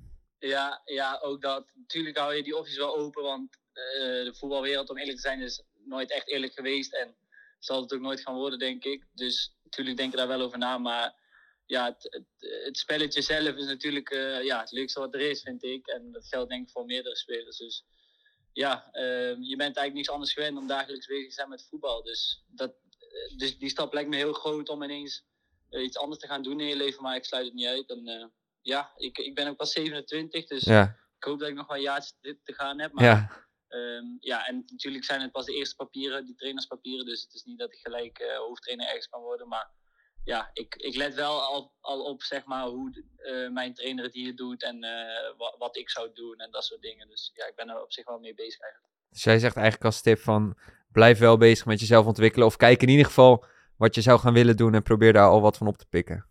G: Ja, ja, ook dat. Natuurlijk hou je die opties wel open, want uh, de voetbalwereld, om eerlijk te zijn, is nooit echt eerlijk geweest. En zal het ook nooit gaan worden, denk ik. Dus natuurlijk denk ik daar wel over na, maar ja, het, het, het spelletje zelf is natuurlijk uh, ja, het leukste wat er is, vind ik. En dat geldt denk ik voor meerdere spelers. Dus ja, uh, je bent eigenlijk niks anders gewend om dagelijks bezig te zijn met voetbal. Dus, dat, dus die stap lijkt me heel groot om ineens uh, iets anders te gaan doen in je leven, maar ik sluit het niet uit. En uh, ja, ik, ik ben ook pas zevenentwintig, dus
E: ja.
G: ik hoop dat ik nog wel een jaartje dit te gaan heb. Maar,
E: ja.
G: Um, ja, en natuurlijk zijn het pas de eerste papieren, die trainerspapieren. Dus het is niet dat ik gelijk uh, hoofdtrainer ergens kan worden. Maar ja, ik, ik let wel al, al op, zeg maar, hoe uh, mijn trainer het hier doet. En uh, wat, wat ik zou doen en dat soort dingen. Dus ja, ik ben er op zich wel mee bezig eigenlijk.
E: Dus jij zegt eigenlijk als tip van... blijf wel bezig met jezelf ontwikkelen. Of kijk in ieder geval wat je zou gaan willen doen. En probeer daar al wat van op te pikken.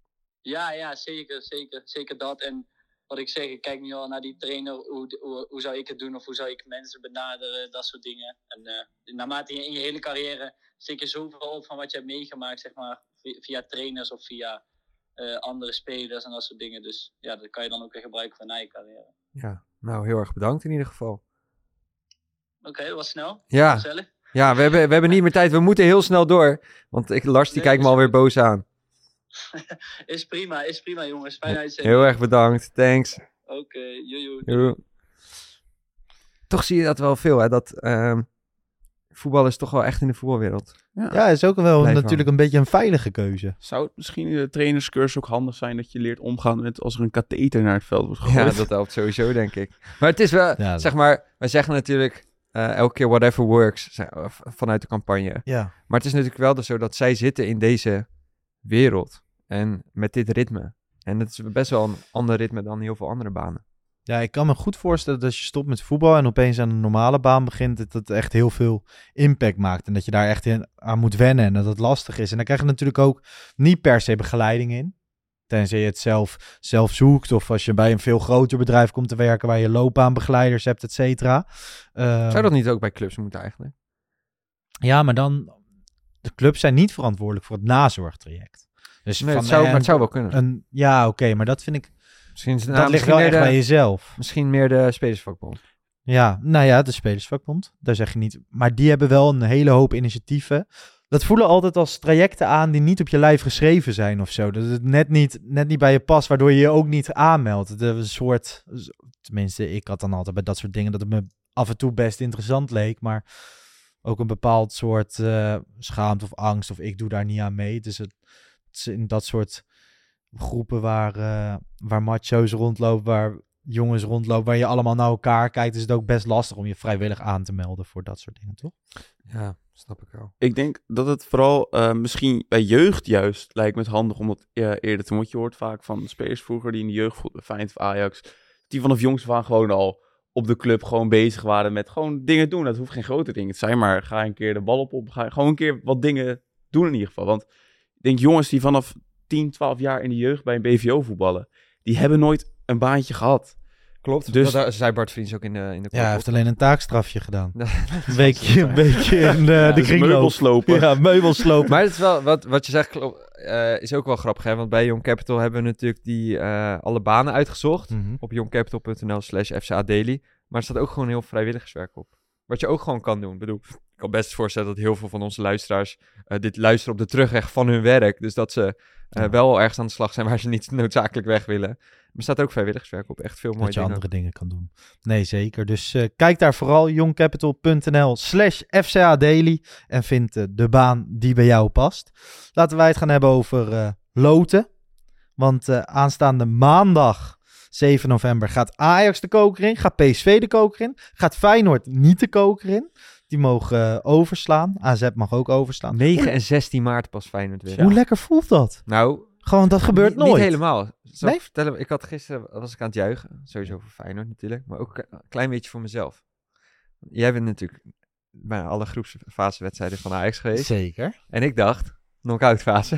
G: Ja, ja, zeker, zeker, zeker dat. En wat ik zeg, ik kijk nu al naar die trainer, hoe, hoe, hoe zou ik het doen of hoe zou ik mensen benaderen, dat soort dingen. En uh, naarmate je in je hele carrière steek je zoveel op van wat je hebt meegemaakt, zeg maar, via trainers of via uh, andere spelers en dat soort dingen. Dus ja, dat kan je dan ook weer gebruiken voor na je carrière.
E: Ja, nou heel erg bedankt in ieder geval.
G: Oké, dat was snel.
E: Ja,
G: Gezellig.
E: ja we, hebben, we hebben niet meer tijd. We moeten heel snel door. Want ik, Lars die
G: Nee,
E: kijkt me
G: is
E: alweer
G: goed.
E: boos aan.
G: Is prima, is prima jongens. Fijne uitzending.
E: Heel erg bedankt. Thanks.
G: Oké, jojo.
E: Joe. Toch zie je dat wel veel, hè? Dat ehm, voetbal is toch wel echt in de voetbalwereld.
D: Ja, is ook wel
E: Blijf
D: natuurlijk een beetje een veilige keuze.
F: Zou het misschien in de trainerscursus ook handig zijn dat je leert omgaan met als er een katheter naar het veld wordt
E: Ja,
F: gegooid?
E: dat helpt sowieso, denk ik. Maar het is wel,
D: Ja,
E: zeg maar, wij zeggen natuurlijk eh, elke keer whatever works zeg, eh, v- vanuit de campagne.
D: Ja.
E: Maar het is natuurlijk wel dus zo dat zij zitten in deze wereld en met dit ritme. En het is best wel een ander ritme dan heel veel andere banen.
D: Ja, ik kan me goed voorstellen dat als je stopt met voetbal en opeens aan een normale baan begint, dat het echt heel veel impact maakt. En dat je daar echt in, aan moet wennen en dat het lastig is. En dan krijg je natuurlijk ook niet per se begeleiding in. Tenzij je het zelf, zelf zoekt of als je bij een veel groter bedrijf komt te werken waar je loopbaanbegeleiders hebt, et cetera. Ehm,
E: Zou dat niet ook bij clubs moeten eigenlijk?
D: Ja, maar dan, de clubs zijn niet verantwoordelijk voor het nazorgtraject. Dus
E: Nee,
D: van,
E: het zou,
D: eh,
E: maar het zou wel kunnen.
D: een, ja, oké, maar dat vind ik,
E: Misschien, is het-
D: dat
E: nou,
D: ligt
E: misschien,
D: wel
E: meer
D: echt
E: de,
D: bij jezelf.
E: misschien meer de spelersvakbond.
D: Ja, nou ja, de Spelersvakbond, daar zeg je niet. Maar die hebben wel een hele hoop initiatieven. Dat voelen altijd als trajecten aan die niet op je lijf geschreven zijn of zo. Dat het net niet, net niet bij je past, waardoor je je ook niet aanmeldt. De een soort, tenminste, ik had dan altijd bij dat soort dingen dat het me af en toe best interessant leek, maar ook een bepaald soort uh, schaamte of angst of ik doe daar niet aan mee. Dus het, het is in dat soort groepen waar, uh, waar macho's rondlopen, waar jongens rondlopen, waar je allemaal naar elkaar kijkt, is het ook best lastig om je vrijwillig aan te melden voor dat soort dingen, toch?
E: Ja, snap ik wel.
F: Ik denk dat het vooral uh, misschien bij jeugd juist lijkt me het handig om dat uh, eerder te doen. Want je hoort vaak van spelers vroeger die in de jeugd bij Feyenoord of Ajax, die vanaf jongs af aan gewoon al op de club gewoon bezig waren met gewoon dingen doen. Dat hoeft geen grote dingen te zijn, maar ga een keer de bal op op, ga gewoon een keer wat dingen doen in ieder geval. Want ik denk jongens die vanaf tien, twaalf jaar in de jeugd bij een B V O voetballen, die hebben nooit een baantje gehad.
E: Klopt,
F: dus
E: dat zei Bart Vriends ook in de in de
D: Ja, hij heeft alleen een taakstrafje gedaan.
E: Ja,
D: een weekje, een beetje in uh,
F: ja,
D: de
F: dus
D: kringloop.
F: meubels slopen.
D: Ja, meubels slopen.
E: Maar het is wel, wat, wat je zegt klopt, uh, is ook wel grappig, hè? Want bij Young Capital hebben we natuurlijk die uh, alle banen uitgezocht
D: Mm-hmm.
E: op youngcapital.nl slash FCA Daily. Maar er staat ook gewoon heel vrijwilligerswerk op. Wat je ook gewoon kan doen. Ik bedoel, ik kan best voorstellen dat heel veel van onze luisteraars uh, dit luisteren op de terugweg van hun werk. Dus dat ze uh,
D: Ja.
E: wel ergens aan de slag zijn waar ze niet noodzakelijk weg willen. Maar er staat ook vrijwilligerswerk op. Echt veel mooie
D: Dat je
E: dingen.
D: andere dingen kan doen. Nee, zeker. Dus uh, kijk daar vooral youngcapital.nl slash FCA Daily en vind uh, de baan die bij jou past. Laten wij het gaan hebben over uh, loten. Want uh, aanstaande maandag zeven november gaat Ajax de koker in, gaat P S V de koker in, gaat Feyenoord niet de koker in. Die mogen uh, overslaan. A Z mag ook overslaan.
E: negen en zestien maart pas Feyenoord weer.
D: Hoe lekker voelt dat?
E: Nou,
D: Gewoon, dat gebeurt
E: niet,
D: nooit.
E: Niet helemaal. Zal
D: Nee?
E: ik vertellen, ik had gisteren, was ik aan het juichen. Sowieso voor Feyenoord natuurlijk. Maar ook een klein beetje voor mezelf. Jij bent natuurlijk bijna alle groepsfasewedstrijden van Ajax geweest.
D: Zeker.
E: En ik dacht, knock-out fase.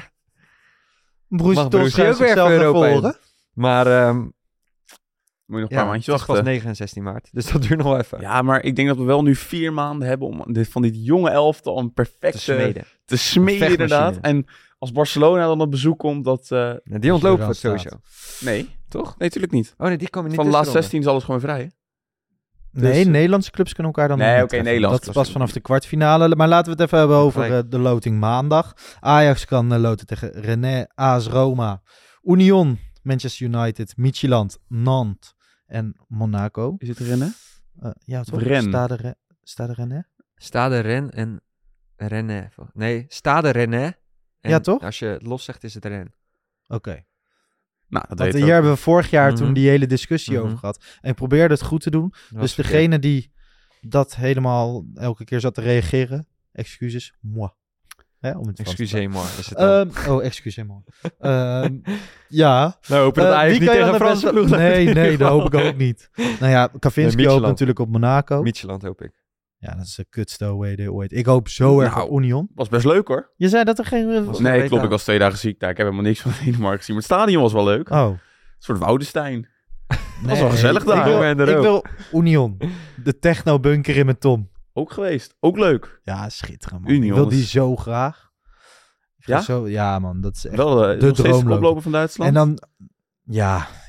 D: Broesje
E: Mag Broesje
D: Tosca
E: ook weer
D: zichzelf
E: voor
D: naar
E: Europa
D: voren.
E: in. Maar um,
F: Moet je nog een
E: ja,
F: paar maandjes
E: het is pas
F: wachten.
E: negen en zestien maart. Dus dat duurt nog wel even.
F: Ja, maar ik denk dat we wel nu vier maanden hebben om dit, van dit jonge elftal een perfecte
E: Te smeden.
F: te smeden
E: Vechtmachine.
F: inderdaad. En als Barcelona dan op bezoek komt, dat... Uh,
E: Ja, die ontlopen
D: er
E: we
D: dan
E: sowieso.
F: nee,
E: Toch?
F: nee, natuurlijk niet.
E: Oh nee, die komen niet
F: Van de laatste
E: tussenronde.
F: zestien is alles gewoon vrij.
D: Nee,
F: Dus-
D: Nederlandse clubs kunnen elkaar dan
F: Nee,
D: nog niet
F: oké,
D: treffen.
F: Nederlands
D: Dat is
F: clubs
D: pas vanaf de kwartfinale. Maar laten we het even hebben over
E: Gelijk.
D: uh, de loting maandag. Ajax kan uh, loten tegen Rennes, A S Roma, Union, Manchester United, Midtjylland, Nantes en Monaco.
F: Is het rennen?
D: Uh, ja, toch?
F: Rennes.
D: Stade, Re- Stade Rennes?
E: Stade Rennes en Rennes. Nee, Stade Rennes. En
D: Ja, toch?
E: Als je het los zegt, is het Rennes.
D: Oké. Okay.
F: Nou, dat
D: Want
F: weet
D: hier
F: ik
D: hebben we vorig jaar toen
E: Mhm.
D: die hele discussie
E: Mhm.
D: over gehad. En ik probeerde het goed te doen.
E: Dat was
D: Dus
E: verkeerd.
D: degene die dat helemaal elke keer zat te reageren. Excuses, moi. Hè, om het Frans te
E: Excusez-moi, is het dan.
D: Um, oh, excusez-moi. um, ja.
E: nou, hopen
D: Uh,
E: dat Ajax
D: wie
E: niet
D: kan je
E: tegen
D: dan de
E: Franse
D: beste-
E: ploeg
D: Nee, nee, dat hoop ik ook niet. Nou ja, Kavinski
E: Nee,
D: hoopt
E: Midtjylland.
D: natuurlijk op Monaco.
E: Midtjylland hoop ik.
D: Ja, dat is de kutste away ooit. Ik hoop zo erg
F: Nou.
D: op Union.
F: Was best leuk hoor.
D: Je zei dat er geen...
E: Was-
D: Oh,
E: weet
F: Nee, klopt.
E: dat.
F: Ik was twee dagen ziek daar. Ik heb helemaal niks van Denemarken gezien. Maar het stadion was wel leuk. Een
D: oh.
F: soort Woudestein.
D: Nee,
F: wel gezellig
D: ik
F: daar.
D: wil,
E: Ik ben er
D: ik
E: ook.
D: wil Union. De techno-bunker in mijn Tom.
F: Ook geweest. Ook leuk.
D: Ja, schitterend man.
F: Union
D: Ik wil die
F: is-
D: zo graag. Ik ga
F: Ja?
D: Zo, ja man, dat is echt...
F: Wel uh,
D: de
F: nog steeds
D: droomloop.
F: koploper van Duitsland.
D: En dan... Ja, ja.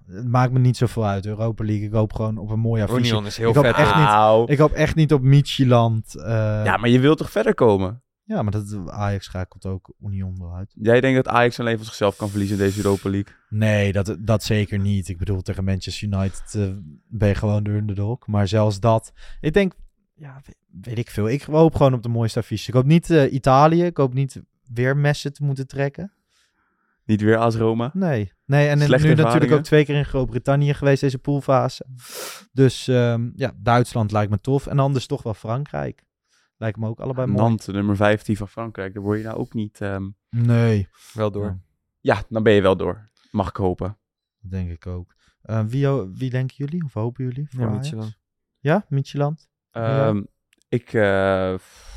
D: het maakt me niet zoveel uit. Europa League, ik hoop gewoon op een mooi affiche.
E: Union is heel
D: Ik hoop
E: vet.
D: echt niet-
F: Nou,
D: Ik hoop echt niet op Midtjylland. eh,
F: ja, maar je wilt toch verder komen?
D: ja, maar dat, Ajax schakelt ook Union wel uit.
F: Jij denkt dat Ajax alleen van zichzelf kan verliezen in deze Europa League?
D: Nee, dat, dat zeker niet. Ik bedoel, tegen Manchester United uh, ben je gewoon de underdog. Maar zelfs dat. Ik denk, ja, weet, weet ik veel. Ik hoop gewoon op de mooiste affiche. Ik hoop niet uh, Italië. Ik hoop niet weer messen te moeten trekken.
F: Niet weer AS Roma?
D: Nee. Nee, en nu
F: Slechte
D: natuurlijk
F: ervaringen?
D: ook twee keer in Groot-Brittannië geweest, deze poolfase. Dus um, ja, Duitsland lijkt me tof. En anders toch wel Frankrijk. Lijkt me ook allebei mooi.
F: Nantes, nummer vijftien van Frankrijk. Daar word je nou ook niet... Um...
D: Nee.
E: Wel door.
D: Ja,
F: Ja, dan ben je wel door. Mag ik hopen.
D: dat denk ik ook. Uh, wie, wie denken jullie? Of hopen jullie? Voor
E: Ja,
D: Ajax?
E: Midtjylland.
D: Ja, Midtjylland? Ja.
F: Um, ik... Uh,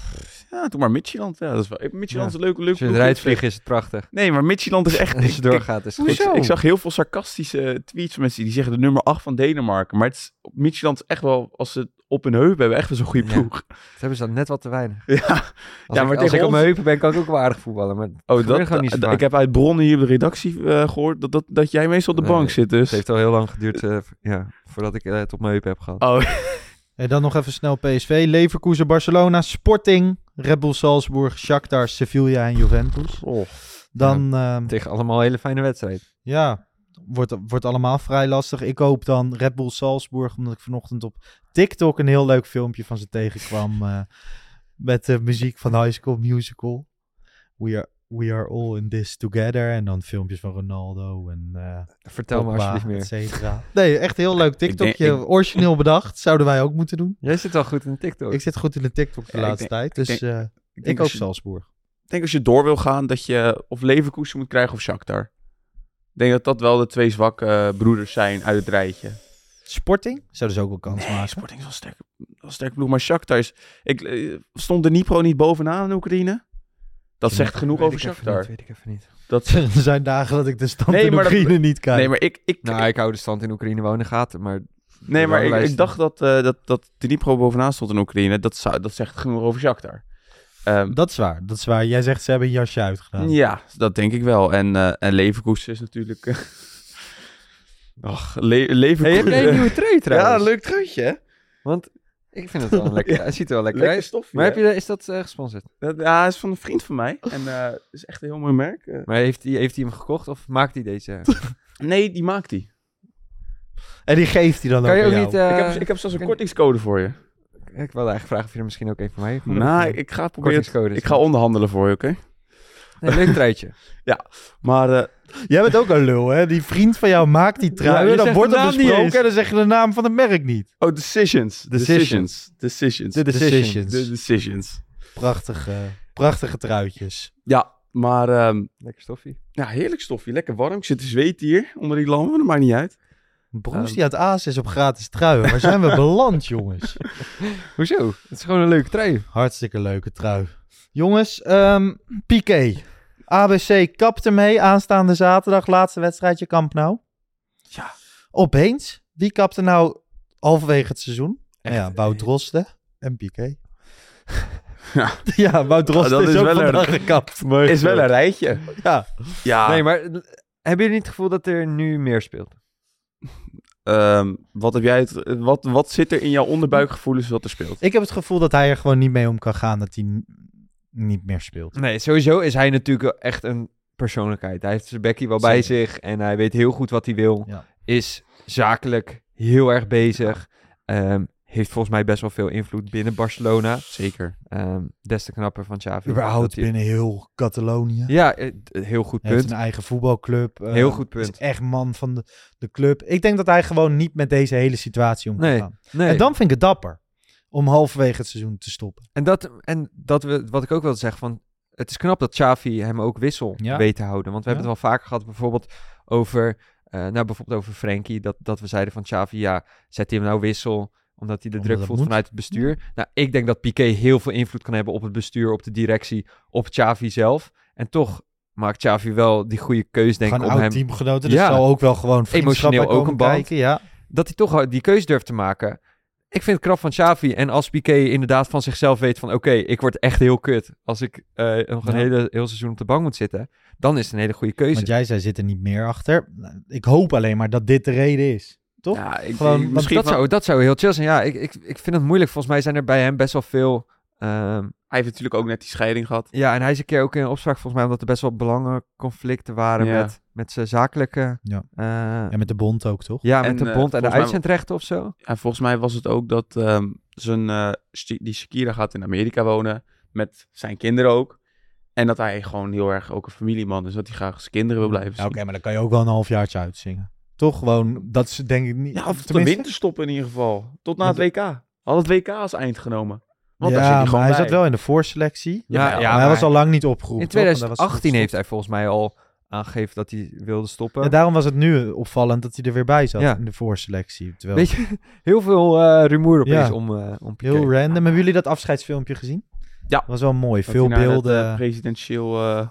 F: ja, doe maar Midtjylland. Ja, dat is wel... Midtjylland is een leuke...
E: Als
F: leuke
E: je het rijdt vliegen is het prachtig.
F: Nee, maar Midtjylland is echt...
E: Als je doorgaat is het
F: Ik,
E: goed.
F: ik zag heel veel sarcastische tweets van mensen die zeggen de nummer acht van Denemarken. Maar het is, Midtjylland is echt wel, als ze het op hun heupen hebben, echt wel zo'n goede
E: Ja.
F: ploeg.
E: Dat hebben ze dan net wat te weinig.
F: Ja,
E: Als
F: Ja,
E: ik,
F: maar
E: als
F: tegen
E: ik op mijn
F: ons-
E: heupen ben, kan ik ook wel aardig voetballen. Maar
F: oh,
E: dat
F: dat,
E: gewoon niet zo
F: dat-
E: vaak.
F: ik heb uit bronnen hier op de redactie uh, gehoord dat, dat, dat jij meestal op de
E: Nee,
F: bank zit. Dus.
E: Het heeft al heel lang geduurd uh, ja, voordat ik uh, het op mijn heupen heb gehad.
F: Oh,
D: En dan nog even snel P S V. Leverkusen, Barcelona, Sporting, Red Bull Salzburg, Shakhtar, Sevilla en Juventus.
F: oh.
D: Dan, ja,
E: Tegen allemaal hele fijne wedstrijden.
D: ja wordt, wordt allemaal vrij lastig. Ik hoop dan Red Bull Salzburg, omdat ik vanochtend op TikTok een heel leuk filmpje van ze tegenkwam. Uh, met de muziek van High School Musical. We are, we are all in this together. En dan filmpjes van Ronaldo en uh,
E: Vertel me
D: Pogba,
E: alsjeblieft meer.
D: et cetera. Nee, echt heel leuk TikTokje.
F: denk- ik-
D: Origineel bedacht. Zouden wij ook moeten doen.
E: Jij zit wel goed in TikTok.
D: Ik zit goed in de TikTok de
F: Ja, ik
D: laatste
F: denk-
D: tijd. Dus
F: ik denk-
D: uh,
F: Ik
D: ik
F: denk,
D: hoop
F: als je,
D: Salzburg.
F: ik denk als je door wil gaan, dat je of Leverkusen moet krijgen of Shakhtar. Ik denk dat dat wel de twee zwakke uh, broeders zijn uit het rijtje.
D: Sporting? Zouden ze ook wel kans
F: Nee,
D: maken.
F: Sporting is wel een sterke, wel een sterke ploeg. Maar Shakhtar is... Ik, uh, stond de Dnipro niet bovenaan in Oekraïne? Dat zegt genoeg
E: Weet
F: over
E: ik even
F: Shakhtar.
E: niet, weet ik even niet.
F: Dat,
D: Er zijn dagen dat ik de stand
F: Nee,
D: in
F: maar dat-
D: Oekraïne niet kijk.
F: nee, maar ik... ik
E: Nou, ik hou de stand in Oekraïne wel in de gaten, maar...
F: Nee, maar ik,
E: ranglijst-
F: ik dacht dat, uh, dat, dat Dnipro bovenaan stond in Oekraïne. Dat, zou, dat zegt genoeg over Shakhtar. Um,
D: Dat is waar, dat is waar. Jij zegt ze hebben een jasje uitgedaan.
F: ja, dat denk ik wel. En, uh, en Leverkusen is natuurlijk... uh, Ach, Le- Leverkusen...
E: Hey, heb jij een nieuwe trui trouwens?
F: Ja, een leuk truitje, hè?
E: Want ik vind het wel een lekker...
F: Ja.
E: Hij ziet er wel lekker
F: Lekker
E: uit.
F: stofje,
E: Maar heb
F: hè?
E: je, de- is dat uh, gesponsord?
F: Dat, ja, hij is van een vriend van mij. En uh, het is echt een heel mooi merk. Uh,
E: Maar heeft hij, heeft hij hem gekocht of maakt hij deze?
F: nee, die maakt hij.
D: En die geeft hij dan
E: Kan
D: ook
E: je
D: aan
E: ook
D: jou.
E: niet... uh,
F: ik, heb, ik heb zelfs een
E: kan-
F: kortingscode voor je.
E: Ik wilde eigenlijk vragen of je er misschien ook een van mij heeft. maar
F: Nou,
E: dat-
F: ik ga het proberen.
E: kortingscode is
F: Ik ga onderhandelen voor je, oké?
E: Nee, leuk truitje.
F: Maar uh,
D: Jij bent ook een lul, hè? Die vriend van jou maakt die
E: Ja,
D: trui,
E: je
D: dan
E: zegt
D: wordt
E: de
D: er
E: naam niet
D: besproken
E: eens.
D: en dan zeg je de naam van het merk niet.
F: oh, decisions.
D: Decisions.
F: Decisions.
E: De
D: Decisions.
F: De decisions.
D: Prachtige, prachtige truitjes.
F: Ja, maar um,
E: Lekker stoffie.
F: ja, heerlijk stofje. Lekker warm. Ik zit te zweten hier onder die lampen. Dat maakt niet uit.
D: Broes
F: Um,
D: die uit Aas is op gratis truien. Waar zijn we beland, jongens?
E: Hoezo? Het is gewoon een leuke trui.
D: Hartstikke leuke trui. Jongens, um, Piqué. A B C kapt ermee aanstaande zaterdag. Laatste wedstrijdje Camp Nou.
F: Ja.
D: Opeens. Wie kapt er nou halverwege het seizoen?
F: Echt,
D: ja, Wout
F: eh,
D: Drosten en Piqué.
F: Ja.
D: Ja, Wout Drosten
F: dat
D: is,
F: is
D: ook
F: wel een-
D: vandaag gekapt.
F: Is wel een rijtje.
D: Ja.
F: Ja.
E: Nee, maar l- hebben jullie niet het gevoel dat er nu meer speelt?
F: Um, wat, heb jij het, wat, wat zit er in jouw onderbuikgevoelens wat er speelt?
D: Ik heb het gevoel dat hij er gewoon niet mee om kan gaan dat hij n- niet meer speelt.
E: Nee, sowieso is hij natuurlijk echt een persoonlijkheid. Hij heeft zijn bekkie wel bij
D: Zeker.
E: zich en hij weet heel goed wat hij wil.
D: Ja.
E: Is zakelijk heel erg bezig. Ehm, heeft volgens mij best wel veel invloed binnen Barcelona.
F: Zeker.
E: Ehm, des te knapper van Xavi.
D: Überhaupt
E: dat hij-
D: binnen heel Catalonië.
E: Ja, eh, d- heel goed
D: Hij heeft
E: punt.
D: een eigen voetbalclub. eh,
E: Heel goed punt.
D: Is echt man van de, de club. Ik denk dat hij gewoon niet met deze hele situatie om kan
E: Nee,
D: gaan.
E: nee.
D: En dan vind ik het dapper. Om halverwege het seizoen te stoppen.
E: En dat, en dat we, wat ik ook wilde zeggen, van, het is knap dat Xavi hem ook wissel
D: Ja.
E: weet te houden. Want we
D: Ja.
E: hebben het wel vaker gehad, bijvoorbeeld over, eh, nou, bijvoorbeeld over Frenkie, dat, dat we zeiden van Xavi, ja, zet hij hem nou wissel, omdat hij de
D: Omdat
E: druk
D: dat
E: voelt
D: moet.
E: vanuit het bestuur. Nou, ik denk dat Piqué heel veel invloed kan hebben op het bestuur, op de directie, op Xavi zelf. En toch maakt Xavi wel die goede keus, denk ik,
D: Gewoon
E: om
D: oud
E: hem,
D: teamgenoten. Dus
E: Ja.
D: zal ook wel gewoon vriendschap
E: Emotioneel
D: bij komen
E: ook een band.
D: kijken. Ja.
E: dat hij toch die keus durft te maken. ik vind het krap van Xavi. En als Piqué inderdaad van zichzelf weet van... Oké, ik word echt heel kut. Als ik uh, nog een
D: Ja.
E: hele heel seizoen op de bank moet zitten... Dan is het een hele goede keuze.
D: Want jij zei, zit er niet meer achter. Ik hoop alleen maar dat dit de reden is. Toch?
F: Ja, ik,
D: Gewoon,
F: ik-
D: want
F: misschien
E: dat,
F: van-
E: zou, dat zou heel chill zijn. Ja, ik, ik, ik vind het moeilijk. Volgens mij zijn er bij hem best wel veel... ehm,
F: Hij heeft natuurlijk ook net die scheiding gehad.
E: ja, en hij is een keer ook in opspraak volgens mij... omdat er best wel belangenconflicten waren
F: Ja.
E: met, met zijn zakelijke...
D: Ja.
E: eh,
D: En met de bond ook, toch?
E: ja, met
F: En,
E: de
F: eh,
E: bond en de
F: volgens mij-
E: uitzendrechten of zo.
F: En volgens mij was het ook dat ehm, zijn, eh, Sh- die Shakira gaat in Amerika wonen. Met zijn kinderen ook. En dat hij gewoon heel erg ook een familieman is. Dat hij graag zijn kinderen wil blijven
D: Ja,
F: zien.
D: Oké, maar dan kan je ook wel een halfjaartje uitzingen. Toch gewoon, dat is denk ik niet...
F: Ja, of de
D: tenminste-
F: winterstop in ieder geval. Tot na
D: Want
F: het W K. Had het W K als eind genomen. Want
D: ja,
F: daar zit hij
D: maar
F: gewoon
D: hij
F: bij.
D: zat wel in de voorselectie.
F: Ja,
E: ja,
F: ja,
D: maar hij was al lang niet opgeroepen.
E: In
D: toch? Want
E: twintig
D: hij was
E: achttien heeft
D: gestopt.
E: hij volgens mij al aangegeven dat hij wilde stoppen.
D: Ja, daarom was het nu opvallend dat hij er weer bij zat
E: Ja.
D: in de voorselectie. Terwijl
E: Weet je, heel veel eh rumoer opeens
D: Ja.
E: om, uh, om Piqué.
D: heel random. Hebben jullie dat afscheidsfilmpje gezien?
F: Ja.
D: Dat was wel mooi.
F: Dat
D: Veel
F: hij naar
D: beelden.
F: het, uh, presidentieel uh,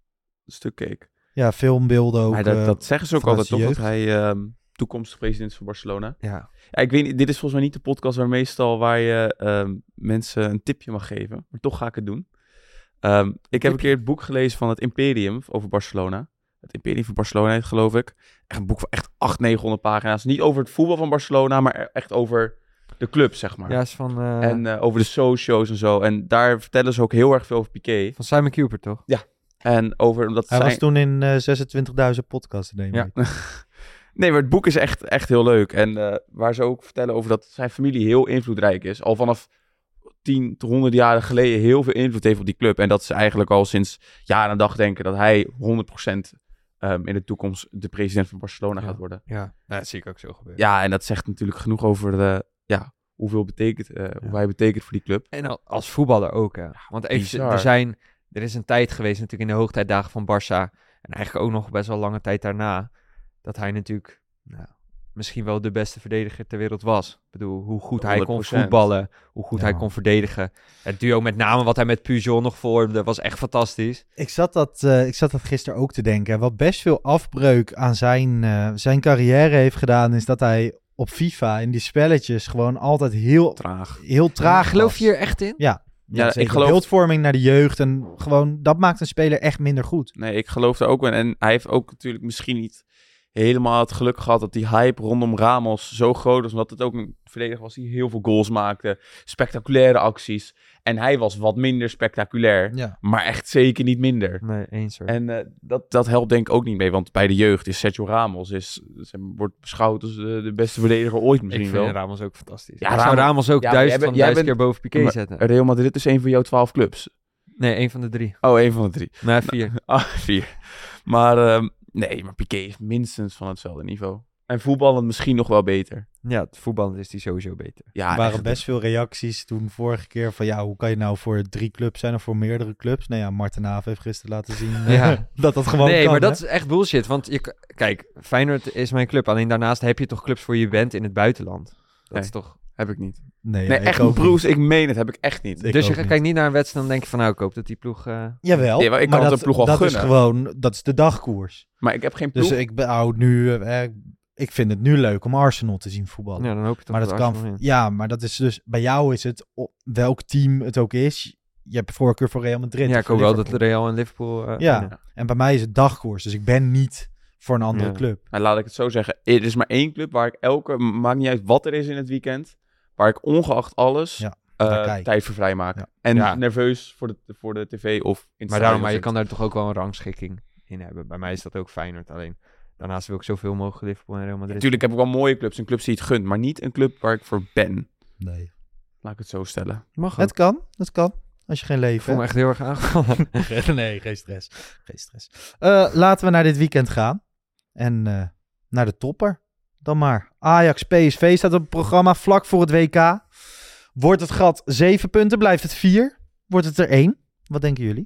F: stuk keek.
D: Ja, filmbeelden ook.
F: Maar dat,
D: uh,
F: dat zeggen ze ook
D: vanuit
F: altijd
D: de
F: toch? Dat
D: jeugd.
F: hij um, toekomstig president is van Barcelona.
E: Ja.
F: Ja, ik weet niet, dit is volgens mij niet de podcast waar meestal waar je um, mensen een tipje mag geven. Maar toch ga ik het doen. Um, ik heb een keer het boek gelezen van het Imperium over Barcelona. Het Imperium van Barcelona heet, geloof ik. Echt een boek van echt achthonderd, negenhonderd pagina's. Niet over het voetbal van Barcelona, maar echt over de club, zeg maar.
E: Ja, is van, uh,
F: En uh, over de socio's en zo. En daar vertellen ze ook heel erg veel over Piqué.
E: van Simon Cooper, toch?
F: En over omdat
D: Hij
F: zijn...
D: was toen in uh, zesentwintigduizend podcasts. Denk
E: Ja.
D: ik.
F: Nee, maar het boek is echt, echt heel leuk. En uh, waar ze ook vertellen over dat zijn familie heel invloedrijk is. Al vanaf tien tot honderd jaren geleden heel veel invloed heeft op die club. En dat ze eigenlijk al sinds jaar en dag denken dat hij honderd procent um, in de toekomst de president van Barcelona
E: Ja.
F: gaat worden.
E: Ja. ja, dat zie ik ook zo gebeuren.
F: Ja, en dat zegt natuurlijk genoeg over de, ja, hoeveel betekent, uh, ja. hoe hij betekent voor die club.
E: En al- als voetballer ook, hè. Want even,
F: bizar.
E: er, zijn, er is een tijd geweest natuurlijk in de hoogtijdagen van Barça. En eigenlijk ook nog best wel lange tijd daarna. Dat hij natuurlijk nou, misschien wel de beste verdediger ter wereld was. Ik bedoel, hoe goed hij kon
F: honderd procent.
E: voetballen. Hoe goed
D: Ja.
E: hij kon verdedigen. Het duo met name wat hij met Pujol nog vormde was echt fantastisch.
D: Ik zat dat, uh, ik zat dat gisteren ook te denken. Wat best veel afbreuk aan zijn, uh, zijn carrière heeft gedaan, is dat hij op FIFA in die spelletjes gewoon altijd heel,
F: Traag.
D: heel traag
E: Geloof
D: was.
E: je hier echt in?
D: Ja,
F: Ja,
D: zeker.
F: ik geloof-
D: Beeldvorming naar de jeugd en gewoon, dat maakt een speler echt minder goed.
F: Nee, ik geloof daar ook in. En hij heeft ook natuurlijk misschien niet helemaal het geluk gehad dat die hype rondom Ramos zo groot was. Omdat het ook een verdediger was die heel veel goals maakte. Spectaculaire acties. En hij was wat minder spectaculair.
D: Ja.
F: Maar echt zeker niet minder.
E: Nee, eens hoor.
F: En uh, dat, dat helpt denk ik ook niet mee. Want bij de jeugd is Sergio Ramos is, is, wordt beschouwd als de, de beste verdediger ooit misschien
E: ik
F: wel.
E: vind Ramos ook fantastisch.
F: Ja,
E: Ja, ik zou
F: Ramos-
E: Ramos ook
F: Ja, maar
E: duizend
F: jij
E: van
F: bent- jij
E: duizend keer
F: bent-
E: boven Piqué
F: Maar
E: zetten.
F: Real Madrid is een van jouw twaalf clubs.
E: Nee, één van de drie.
F: Oh, één van de drie.
E: Nee, vier.
F: Ah, vier. Maar um, nee, maar Piqué is minstens van hetzelfde niveau. En voetballen misschien nog wel beter.
E: Ja, het voetballen is die sowieso beter.
F: Ja,
D: Er waren
F: echt.
D: best veel reacties toen vorige keer van ja, hoe kan je nou voor drie clubs zijn of voor meerdere clubs? Nou ja, Marten Haven heeft gisteren laten zien uh,
E: Ja.
D: dat dat gewoon
E: nee,
D: kan.
E: maar
D: hè?
E: dat is echt bullshit. Want je, k- kijk, Feyenoord is mijn club. Alleen daarnaast heb je toch clubs voor je bent in het buitenland. Dat
F: Nee.
E: is toch...
F: Heb ik niet.
D: Nee,
F: Nee,
D: ja, ik
F: echt,
D: ook
F: Bruce,
D: niet.
F: ik meen het, heb ik echt niet.
D: Ik
E: dus je
D: ook
E: gaat-
D: niet.
E: kijkt niet naar een wedstrijd en dan denk je van nou, ik hoop dat die ploeg... uh,
D: Jawel,
F: Nee, maar ik kan
D: maar
F: het
D: dat,
F: de ploeg wel
D: dat is
F: gunnen.
D: gewoon, dat is de dagkoers.
F: Maar ik heb geen ploeg.
D: Dus ik ben oud nu, eh, ik vind het nu leuk om Arsenal te zien voetballen.
E: ja, dan hoop je toch
D: maar dat
E: Arsenal
D: kan,
E: wint.
D: ja, maar dat is dus, bij jou is het, op welk team het ook is, je hebt voorkeur voor Real Madrid.
E: Ja,
D: of
E: ik
D: voor
E: hoop wel dat
D: Liverpool.
E: Real en Liverpool... uh,
D: Ja,
E: winnen.
D: en bij mij is het dagkoers, dus ik ben niet voor een andere
E: Ja.
D: club.
F: Nou, laat ik het zo zeggen. Er is maar één club waar ik elke... Maakt niet uit wat er is in het weekend. Waar ik ongeacht alles
D: Ja,
F: eh,
D: naar kijk.
F: tijd voor vrij maak.
D: Ja.
F: En
E: Ja.
F: nerveus voor de, voor de tv of in het
E: Maar, daarom,
F: stadion
E: maar je
F: zit.
E: kan daar toch ook wel een rangschikking in hebben. Bij mij is dat ook Feyenoord. Alleen daarnaast wil ik zoveel mogelijk Liverpool en Real Madrid.
F: Natuurlijk heb ik wel mooie clubs. Een club die het gunt. Maar niet een club waar ik voor ben.
D: Nee.
F: Laat ik het zo stellen.
E: Mag ook.
D: Het kan, het kan. Als je geen
E: Ik
D: leven
E: voel me
D: hebt.
E: echt heel erg aangevallen.
D: Nee, geen stress. Geen stress. Uh, laten we naar dit weekend gaan. En uh, naar de topper. Dan maar. Ajax P S V staat op het programma vlak voor het W K. Wordt het gat zeven punten? Blijft het vier? Wordt het er één? Wat denken jullie?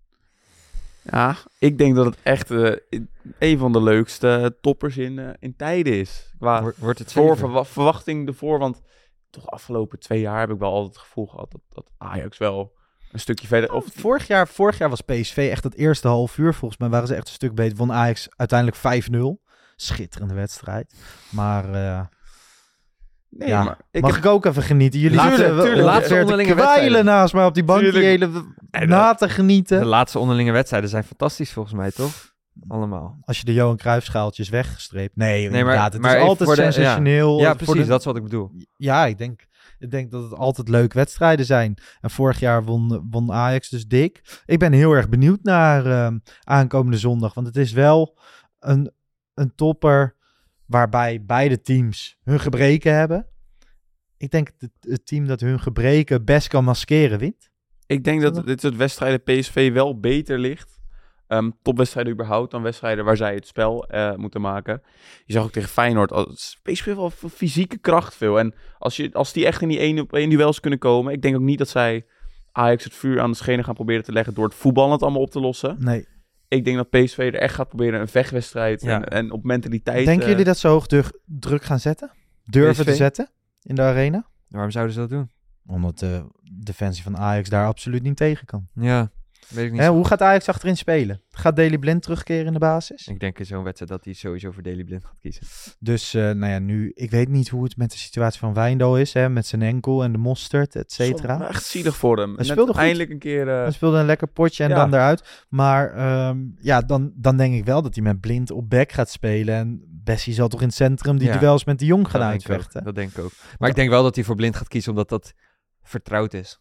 F: Ja, ik denk dat het echt uh, een van de leukste toppers in, uh, in tijden is. Qua
E: Wordt- Wordt het
F: voor
E: zeven?
F: verwa- verwachting ervoor. Want toch de afgelopen twee jaar heb ik wel altijd het gevoel gehad dat, dat Ajax wel een stukje verder... Of,
D: Vorig jaar, vorig jaar was P S V echt het eerste half uur. Volgens mij waren ze echt een stuk beter. Won Ajax uiteindelijk vijf nul. Schitterende wedstrijd. Maar uh,
F: Nee,
D: ja,
F: maar ik
D: mag
F: heb-
D: ik ook even genieten? Jullie
E: Laatste-
D: zitten
F: tuurlijk,
D: wel
E: laatste
D: ver te
E: onderlinge
D: kwijlen
E: wedstrijden.
D: naast mij op die bank. Die
F: Tuurlijk.
D: hele
F: En,
D: na
F: eh,
D: te genieten.
E: De laatste onderlinge wedstrijden zijn fantastisch volgens mij, toch? Allemaal.
D: Als je de Johan Cruijff schaaltjes weggestreept. Nee,
E: Nee, maar-
D: inderdaad. Het
E: maar
D: is
E: even
D: altijd
E: voor de- ja.
D: sensationeel.
E: Ja,
D: Voor
E: precies.
D: de-
E: Dat is wat ik bedoel.
D: Ja, ik denk, ik denk dat het altijd leuke wedstrijden zijn. En vorig jaar won, won Ajax dus dik. Ik ben heel erg benieuwd naar ehm, aankomende zondag. Want het is wel een, een topper waarbij beide teams hun gebreken hebben. Ik denk dat het, het team dat hun gebreken best kan maskeren wint.
F: Ik denk dat dit soort wedstrijden P S V wel beter ligt. Um, topwedstrijden überhaupt dan wedstrijden waar zij het spel uh, moeten maken. Je zag ook tegen Feyenoord, als, P S V wel v- fysieke kracht veel. En als, je, als die echt in die één op één duels kunnen komen, ik denk ook niet dat zij Ajax het vuur aan de schenen gaan proberen te leggen door het voetballend allemaal op te lossen.
D: Nee.
F: Ik denk dat P S V er echt gaat proberen een vechtwedstrijd
E: Ja.
F: en, en op mentaliteit.
D: Denken
F: uh,
D: jullie dat ze hoog druk, druk gaan zetten? Durven
E: P S V?
D: te zetten in de arena?
E: Waarom zouden ze dat doen?
D: Omdat de defensie van Ajax daar absoluut niet tegen kan.
E: Ja, weet ik niet.
D: Hè,
E: zo.
D: hoe gaat Ajax achterin spelen? Gaat Daley Blind terugkeren in de basis?
E: Ik denk in zo'n wedstrijd dat hij sowieso voor Daley Blind gaat kiezen.
D: Dus uh, nou ja, nu, ik weet niet hoe het met de situatie van Wijndal is, hè, met zijn enkel en de mosterd, et cetera.
F: Som- Echt zielig voor hem. Net
D: speelde goed.
F: eindelijk een keer. uh,
D: Hij speelde een lekker potje en
F: Ja.
D: dan eruit. Maar ehm, ja, dan, dan denk ik wel dat hij met Blind op back gaat spelen. En Bessie zal toch in het centrum die
E: Ja.
D: duels met de Jong gaan
E: Dat denk ik ook.
D: uitvechten.
E: Dat denk ik ook. Maar ik denk wel dat hij voor Blind gaat kiezen, omdat dat vertrouwd is.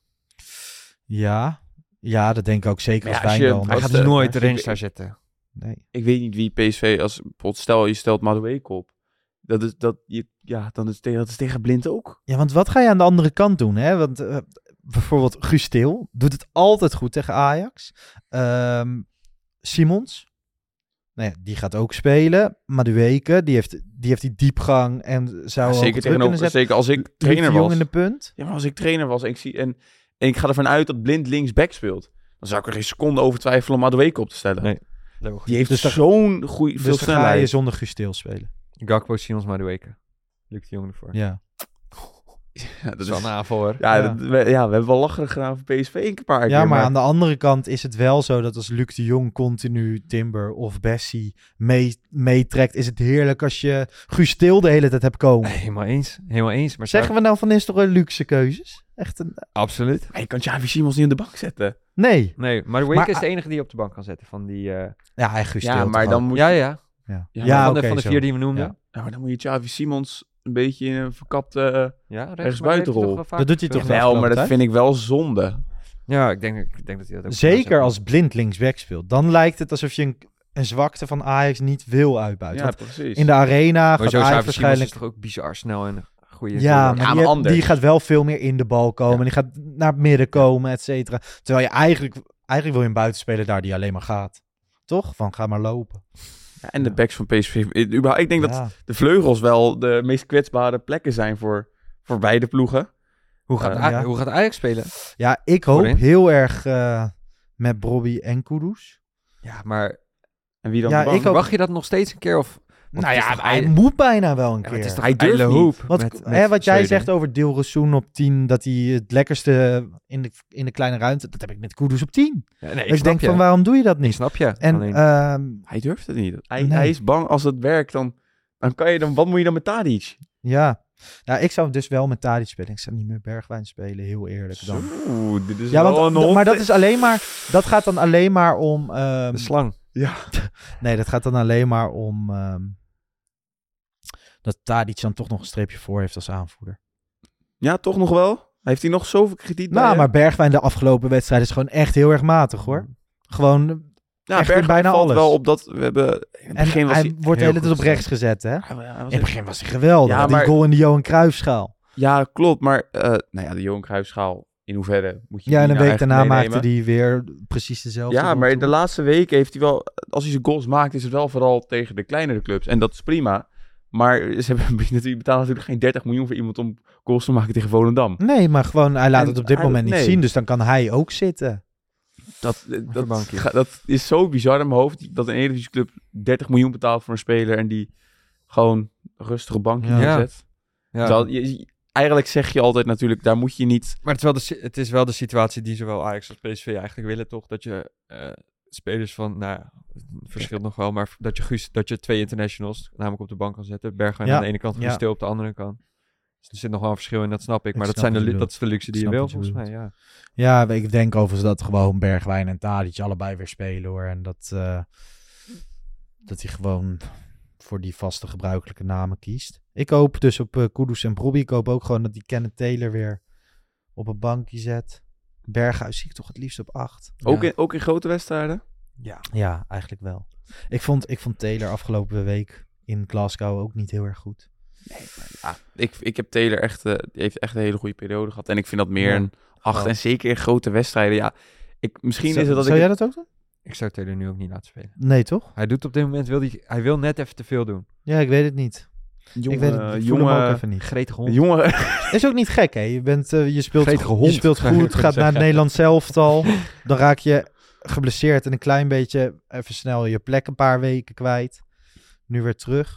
D: Ja. ja, dat denk ik ook zeker
F: Maar
D: als
F: ja, als je-
D: Wijndal.
E: Hij
F: Als
E: gaat
F: de-
E: dus nooit
F: als
E: erin
F: je-
E: daar zitten.
D: Nee.
F: Ik weet niet wie P S V als bijvoorbeeld stel je stelt Madueke op. Dat is dat je ja dan is tegen, dat is tegen Blind ook.
D: Ja, want wat ga je aan de andere kant doen? Hè? Want uh, bijvoorbeeld Guus Til doet het altijd goed tegen Ajax. Ehm, Simons, nou ja, die gaat ook spelen. Madueke, die heeft, die heeft die diepgang en zou
F: Ja,
D: ook
F: zeker
D: druk
F: tegenover
D: kunnen zetten.
F: zeker als ik
D: Luc de
F: trainer
D: Jong
F: was.
D: in de punt.
F: Ja, maar als ik trainer was en ik zie en, en ik ga ervan uit dat Blind linksback speelt, dan zou ik er geen seconde over twijfelen om Madueke op te stellen.
E: Nee. Logisch.
F: Die heeft
D: Dus
F: dus
D: dan-
F: zo'n goede veel
D: Dus dan ga je
F: snelheid.
D: zonder Guus Til spelen.
E: Gakpo, Simons, Madueke. Luc de Jong ervoor.
D: Ja.
F: Ja,
E: Dat
F: dat
E: is
F: is
E: wel een aanval hoor.
F: ja,
D: Ja.
F: dat- we, ja, we hebben wel lacherig gedaan voor P S V een paar keer.
D: Ja, maar aan de andere kant is het wel zo dat als Luc de Jong continu Timber of Bessie mee, meetrekt, is het heerlijk als je Guus Til de hele tijd hebt komen.
E: Helemaal eens. Helemaal eens. Maar
D: Zeggen we nou van is toch een luxe keuzes? Echt een...
E: Absoluut.
F: Maar je kan Xavi Simons niet op de bank zetten.
D: Nee.
E: Nee, Madueke
D: Maar-
E: is de enige die je op de bank kan zetten van die... eh,
D: Ja, hij Guus
F: Ja,
D: Til
F: maar
D: toch
F: dan
D: ook?
F: moet
E: Ja,
F: je,
E: ja.
D: Ja,
F: Ja,
D: ja,
E: van de,
D: oké,
E: van de
D: zo.
E: vier die we noemden.
D: Ja.
F: ja, maar dan moet je Xavi Simons een beetje in een verkapte. uh,
E: Ja, rechts,
F: Rechts
E: maar dat heeft hij
F: buitenrol.
E: toch wel vaak
D: Dat doet hij
E: gespeeld.
D: toch
F: wel, maar dat
D: afgelopen
F: vind ik wel zonde.
E: Ja, ik denk, ik denk dat hij dat ook
D: Zeker
E: kan
D: als Blind linksback speelt. Dan lijkt het alsof je een, een zwakte van Ajax niet wil uitbuiten.
F: Ja,
D: Want
F: precies.
D: in de arena gaat
E: Sowieso,
D: Ajax
E: Xavi Simons
D: waarschijnlijk...
E: is toch ook bizar snel en een goede...
D: Ja, maar,
F: Ja,
D: die,
F: maar
D: heb-
F: anders.
D: die gaat wel veel meer in de bal komen.
E: Ja.
D: Die gaat naar het midden komen, et cetera. Terwijl je eigenlijk... Eigenlijk wil je een buitenspeler daar die alleen maar gaat. Toch? Van ga maar lopen.
F: Ja, en de backs van P S V. Überhaupt, ik denk dat
D: Ja.
F: de vleugels wel de meest kwetsbare plekken zijn voor, voor beide ploegen.
E: Hoe gaat,
F: Eh,
E: A-
D: ja.
E: hoe gaat Ajax spelen?
D: Ja, ik hoop
E: Voorin.
D: heel erg eh, met Brobby en Kudus.
E: Ja, maar
F: En wie dan
D: Ja,
F: de bank?
D: ik ook.
E: verwacht je dat nog steeds een keer? Of, want
D: Nou
E: het
D: ja,
E: is toch
D: hij
E: ei-
D: moet bijna wel een
E: Ja,
D: keer.
E: maar het is toch
F: Hij
E: een
F: durft
E: ijle
F: niet.
E: hoop
D: Wat,
E: met-
D: hè,
E: met
D: wat jij
E: Schreuder.
D: zegt over Dilrosun op tien, dat hij het lekkerste in de, in de kleine ruimte, dat heb ik met Kudus op tien.
E: Ja, nee,
D: Dus
E: ik
D: ik
E: snap
D: denk
E: je.
D: van, waarom doe je dat
E: Ik
D: niet?
E: snap je.
D: En
E: Alleen-
D: ehm,
F: Hij durft het niet. Hij,
D: Nee.
F: hij is bang als het werkt. Dan, dan kan je dan. Wat moet je dan met Tadic?
D: ja, nou, ik zou dus wel met Tadic spelen. Ik zou niet meer Bergwijn spelen, heel eerlijk dan.
F: Oeh, dit is
D: Ja,
F: wel
D: want,
F: een hond.
D: maar dat is alleen maar, dat gaat dan alleen maar om, ehm,
E: de slang.
D: nee, dat gaat dan alleen maar om ehm, dat Tadic dan toch nog een streepje voor heeft als aanvoerder.
F: Ja, toch nog wel? Heeft hij nog zoveel krediet bij
D: Nou,
F: hem?
D: maar Bergwijn de afgelopen wedstrijd is gewoon echt heel erg matig, hoor. Gewoon,
F: ja,
D: echt in
F: Bergwijn
D: bijna
F: valt
D: alles.
F: wel op dat we hebben. In het
D: en
F: begin was
D: hij
F: hij.
D: wordt de
E: heel
D: hele tijd
E: goed
D: op rechts gezet, hè?
F: Ja, hij was
D: In het
F: echt-
D: begin was hij geweldig.
F: Ja,
D: die
F: maar-
D: goal in de Johan Cruijffschaal.
F: Ja, klopt. Maar eh, nou ja, de Johan Cruijffschaal. In hoeverre moet je
D: Ja, en
F: die
D: een
F: nou
D: week
F: echt
D: daarna
F: meenemen?
D: maakte hij weer precies dezelfde.
F: Ja,
D: goal
F: maar
D: toe.
F: de laatste weken heeft hij wel... Als hij zijn goals maakt, is het wel vooral tegen de kleinere clubs. En dat is prima. Maar ze hebben natuurlijk betalen natuurlijk geen dertig miljoen voor iemand om goals te maken tegen Volendam.
D: Nee, maar gewoon, hij laat
F: En
D: het op dit
F: hij-
D: moment niet
F: nee.
D: zien. Dus dan kan hij ook zitten.
F: Dat, dat,
E: bankje.
F: ga- dat is zo bizar in mijn hoofd. Dat een Eredivisie club dertig miljoen betaalt voor een speler. En die gewoon een rustige bankje
D: Ja.
F: neerzet.
E: Ja.
F: Terwijl je- eigenlijk zeg je altijd natuurlijk, daar moet je niet...
E: Maar het is, wel de, si- het is wel de situatie die zowel Ajax als P S V eigenlijk willen, toch? Dat je eh, spelers van, nou ja, het verschilt nog wel, maar dat je, Guus, dat je twee internationals namelijk op de bank kan zetten. Bergwijn
D: Ja,
E: aan de ene kant, Guus
D: ja.
E: Til op de andere kant. Dus er zit nog wel een verschil in, dat snap ik.
D: Ik
E: Maar dat,
D: snap
E: zijn de,
D: wat je
E: lu- dat is de luxe die je
D: snap
E: wil,
D: wat je
E: volgens mij.
D: bedoelt.
E: Ja.
D: Ja, ik denk overigens dat gewoon Bergwijn en Tadic allebei weer spelen hoor. En dat, uh, dat hij gewoon voor die vaste gebruikelijke namen kiest. Ik hoop dus op uh, Kudus en Brobbey. Ik hoop ook gewoon dat die Kenneth Taylor weer op een bankje zet. Berghuis zie ik toch het liefst op acht.
F: Ook,
E: Ja.
F: in, ook in grote wedstrijden?
D: Ja, ja eigenlijk wel. Ik vond, ik vond Taylor afgelopen week in Glasgow ook niet heel erg goed.
F: Nee, maar ja, ik, ik heb Taylor echt, uh, die heeft echt een hele goede periode gehad. En ik vind dat meer
D: Ja.
F: een acht.
D: Ja.
F: En zeker in grote wedstrijden. Ja, ik, misschien
D: Zou-
F: is het dat
D: Zou
F: ik...
D: jij dat ook doen?
E: Ik zou Taylor nu ook niet laten spelen.
D: Nee, toch?
E: Hij doet op dit moment, wil die, hij wil net even te veel doen.
D: Ja, ik weet het niet.
F: Jonge,
D: ik weet het, ik voel hem
F: jonge,
D: ook even niet.
E: Gretige hond.
F: jonge,
D: Is ook niet gek, hè? Je, bent, uh, je, speelt,
E: Gretige
D: je
E: hond.
D: speelt goed, gaat naar het Nederlands elftal. Dan raak je geblesseerd en een klein beetje even snel je plek een paar weken kwijt. Nu weer terug.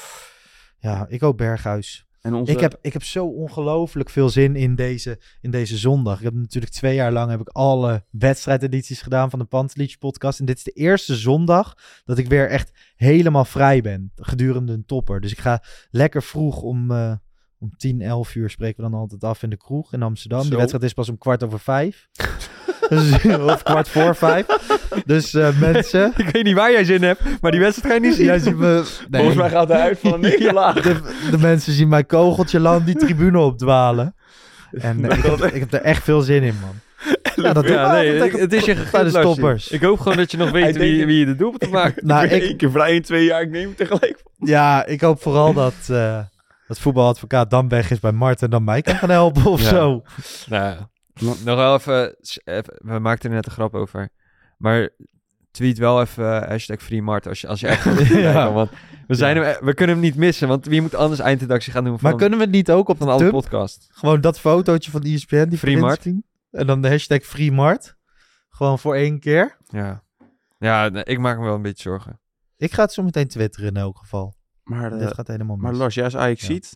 D: Ja, ik hoop Berghuis.
F: en onze,
D: Ik heb, ik heb zo ongelooflijk veel zin in deze, in deze zondag. Ik heb natuurlijk twee jaar lang heb ik alle wedstrijdedities gedaan van de Pantelich podcast. En dit is de eerste zondag dat ik weer echt helemaal vrij ben gedurende een topper. Dus ik ga lekker vroeg om, uh, om tien, elf uur spreken we dan altijd af in de kroeg in Amsterdam.
F: Zo.
D: Die wedstrijd is pas om kwart over vijf. Dus, of kwart voor vijf. Dus uh, mensen...
E: Ik weet niet waar jij zin hebt, maar die wedstrijd ga je niet zien.
D: Jij ziet me... Nee.
F: volgens mij gaat hij uit van een nederlaag.
D: De, de mensen zien mijn kogeltje land die tribune opdwalen. En uh, ik, heb, ik heb er echt veel zin in, man. Ja, dat
E: Ja,
D: doe
E: nee,
D: ik
E: ik- het is je
D: bij de
E: gegund, Larsie.
D: stoppers.
E: Ik hoop gewoon dat je nog
F: Hij
E: weet wie,
F: denkt-
E: wie je de doelpunt maakt.
D: Nou,
F: ik ben
D: ik,
F: één keer vrij in twee jaar, ik neem het tegelijk.
D: ja, ik hoop vooral dat, uh, dat voetbaladvocaat dan weg is bij Mart en dan mij kan gaan helpen of
E: Ja.
D: zo.
E: Nou, nog wel even, even... We maakten er net een grap over. Maar tweet wel even uh, hashtag FreeMart als je, als je echt wil kijken.
D: Ja.
E: Want we, zijn hem, we kunnen hem niet missen. Want wie moet anders eindredactie gaan doen van,
D: Maar kunnen we het niet ook op
E: van
D: de
E: alle
D: tub?
E: podcast?
D: Gewoon dat fotootje van E S P N die
E: Free
D: voor
E: Mart.
D: inzien. En dan de hashtag FreeMart. Gewoon voor één keer.
E: Ja, ja nee, ik maak me wel een beetje zorgen.
D: Ik ga het zo meteen twitteren in elk geval.
F: Maar, uh,
D: Dit gaat helemaal mis.
F: maar Lars, jij als Ajax
D: Ja.
F: ziet...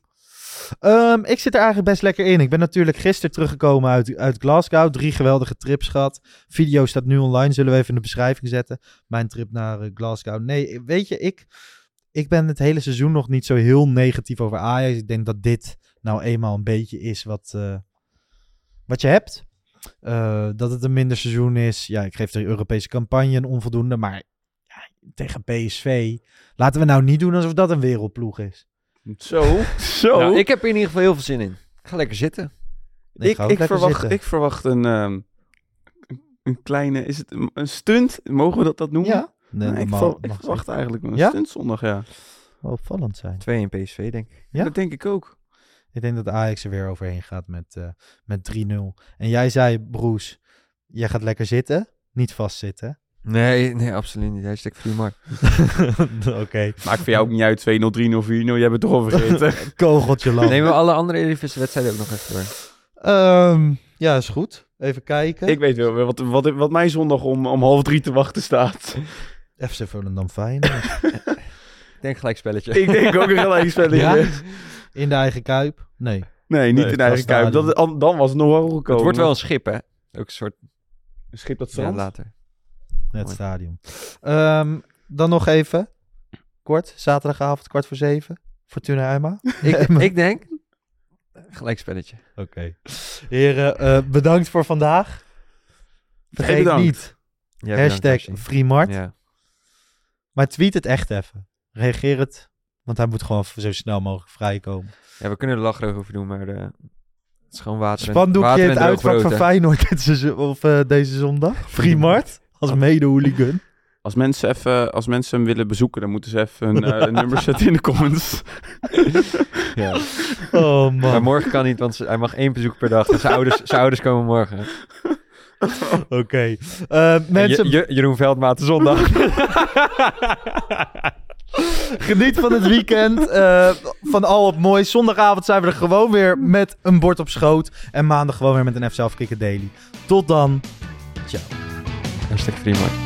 D: Um, ik zit er eigenlijk best lekker in. Ik ben natuurlijk gisteren teruggekomen uit, uit Glasgow. Drie geweldige trips gehad. Video staat nu online. Zullen we even in de beschrijving zetten. Mijn trip naar uh, Glasgow. Nee, weet je, ik, ik ben het hele seizoen nog niet zo heel negatief over Ajax. Ik denk dat dit nou eenmaal een beetje is wat, uh, wat je hebt. Uh, dat het een minder seizoen is. Ja, ik geef de Europese campagne een onvoldoende. Maar ja, tegen P S V... Laten we nou niet doen alsof dat een wereldploeg is.
F: Zo, zo.
E: Nou, ik heb er in ieder geval heel veel zin in. Ik ga lekker zitten.
D: Nee,
F: ik,
D: ga ook
F: ik,
D: lekker
F: verwacht,
D: zitten.
F: ik verwacht een, um, een kleine... Is het een, een stunt? Mogen we dat, dat noemen?
D: Ja. Nee,
F: Nee, ik,
D: normaal
F: ver- ik
D: mag
F: verwacht
D: zeker
F: eigenlijk een
D: Ja?
F: stuntzondag, ja.
D: wel opvallend zijn.
E: twee in P S V, denk ik.
D: Ja?
F: Dat denk ik ook.
D: Ik denk dat Ajax er weer overheen gaat met, uh, met drie nul. En jij zei, Broes, jij gaat lekker zitten, niet vastzitten.
E: Nee, nee, absoluut niet. Hashtag FreeMart.
D: Oké.
F: Maakt voor jou ook niet uit, twee nul, drie nul, vier nul. Jij bent toch al vergeten.
D: Kogeltje land.
E: Nemen we alle andere Eredivisie-wedstrijden ook nog even door.
D: Um, ja, is goed. Even kijken.
F: ik weet wel wat, wat, wat mijn zondag om, om half drie te wachten staat.
D: F C Volendam Feyenoord.
E: Ik denk gelijk spelletje.
F: Ik denk ook een gelijk spelletje.
D: Ja? In de eigen Kuip? Nee.
F: Nee, niet
D: Nee,
F: in eigen
D: dat
F: kuip.
D: stadion.
F: Dat, dan was het nog wel gekomen.
E: Het wordt wel een schip, hè? Ook een soort...
F: een schip dat
E: Ja,
F: strandt.
E: later.
D: Het
E: Mooi.
D: stadion. Um, dan nog even. Kort. Zaterdagavond, kwart voor zeven. Fortuna Emma.
E: Ik, ik denk... Gelijk spelletje.
D: Oké. Heren, uh, bedankt voor vandaag. Vergeet
F: bedankt.
D: niet.
E: Jij
D: Hashtag
E: bedankt, Archie.
D: FreeMart.
E: Ja.
D: Maar tweet het echt even. Reageer het. Want hij moet gewoon zo snel mogelijk vrijkomen.
E: ja, we kunnen er lachen over doen, maar... De... Het is gewoon water en,
D: Spandoekje
E: water
D: in
E: en
D: het uitvak
E: droog
D: van
E: brood, hè.
D: Feyenoord dit seizoen- of, uh, deze zondag. FreeMart. Als mede-hooligan.
F: Als mensen, even, als mensen hem willen bezoeken, dan moeten ze even een, uh, een nummer zetten in de comments.
E: Ja.
D: Oh
E: Maar
D: man.
E: morgen kan niet, want ze- hij mag één bezoek per dag. Dus zijn ouders, zijn ouders komen morgen.
D: Oké. Okay. Uh, mensen,
E: Je, Je- Jeroen Veldmaat zondag.
D: geniet van het weekend. Uh, van al het moois. Zondagavond zijn we er gewoon weer met een bord op schoot. En maandag gewoon weer met een F C Afkikken Daily. Tot dan. Ciao.
E: Hashtag FreeMart.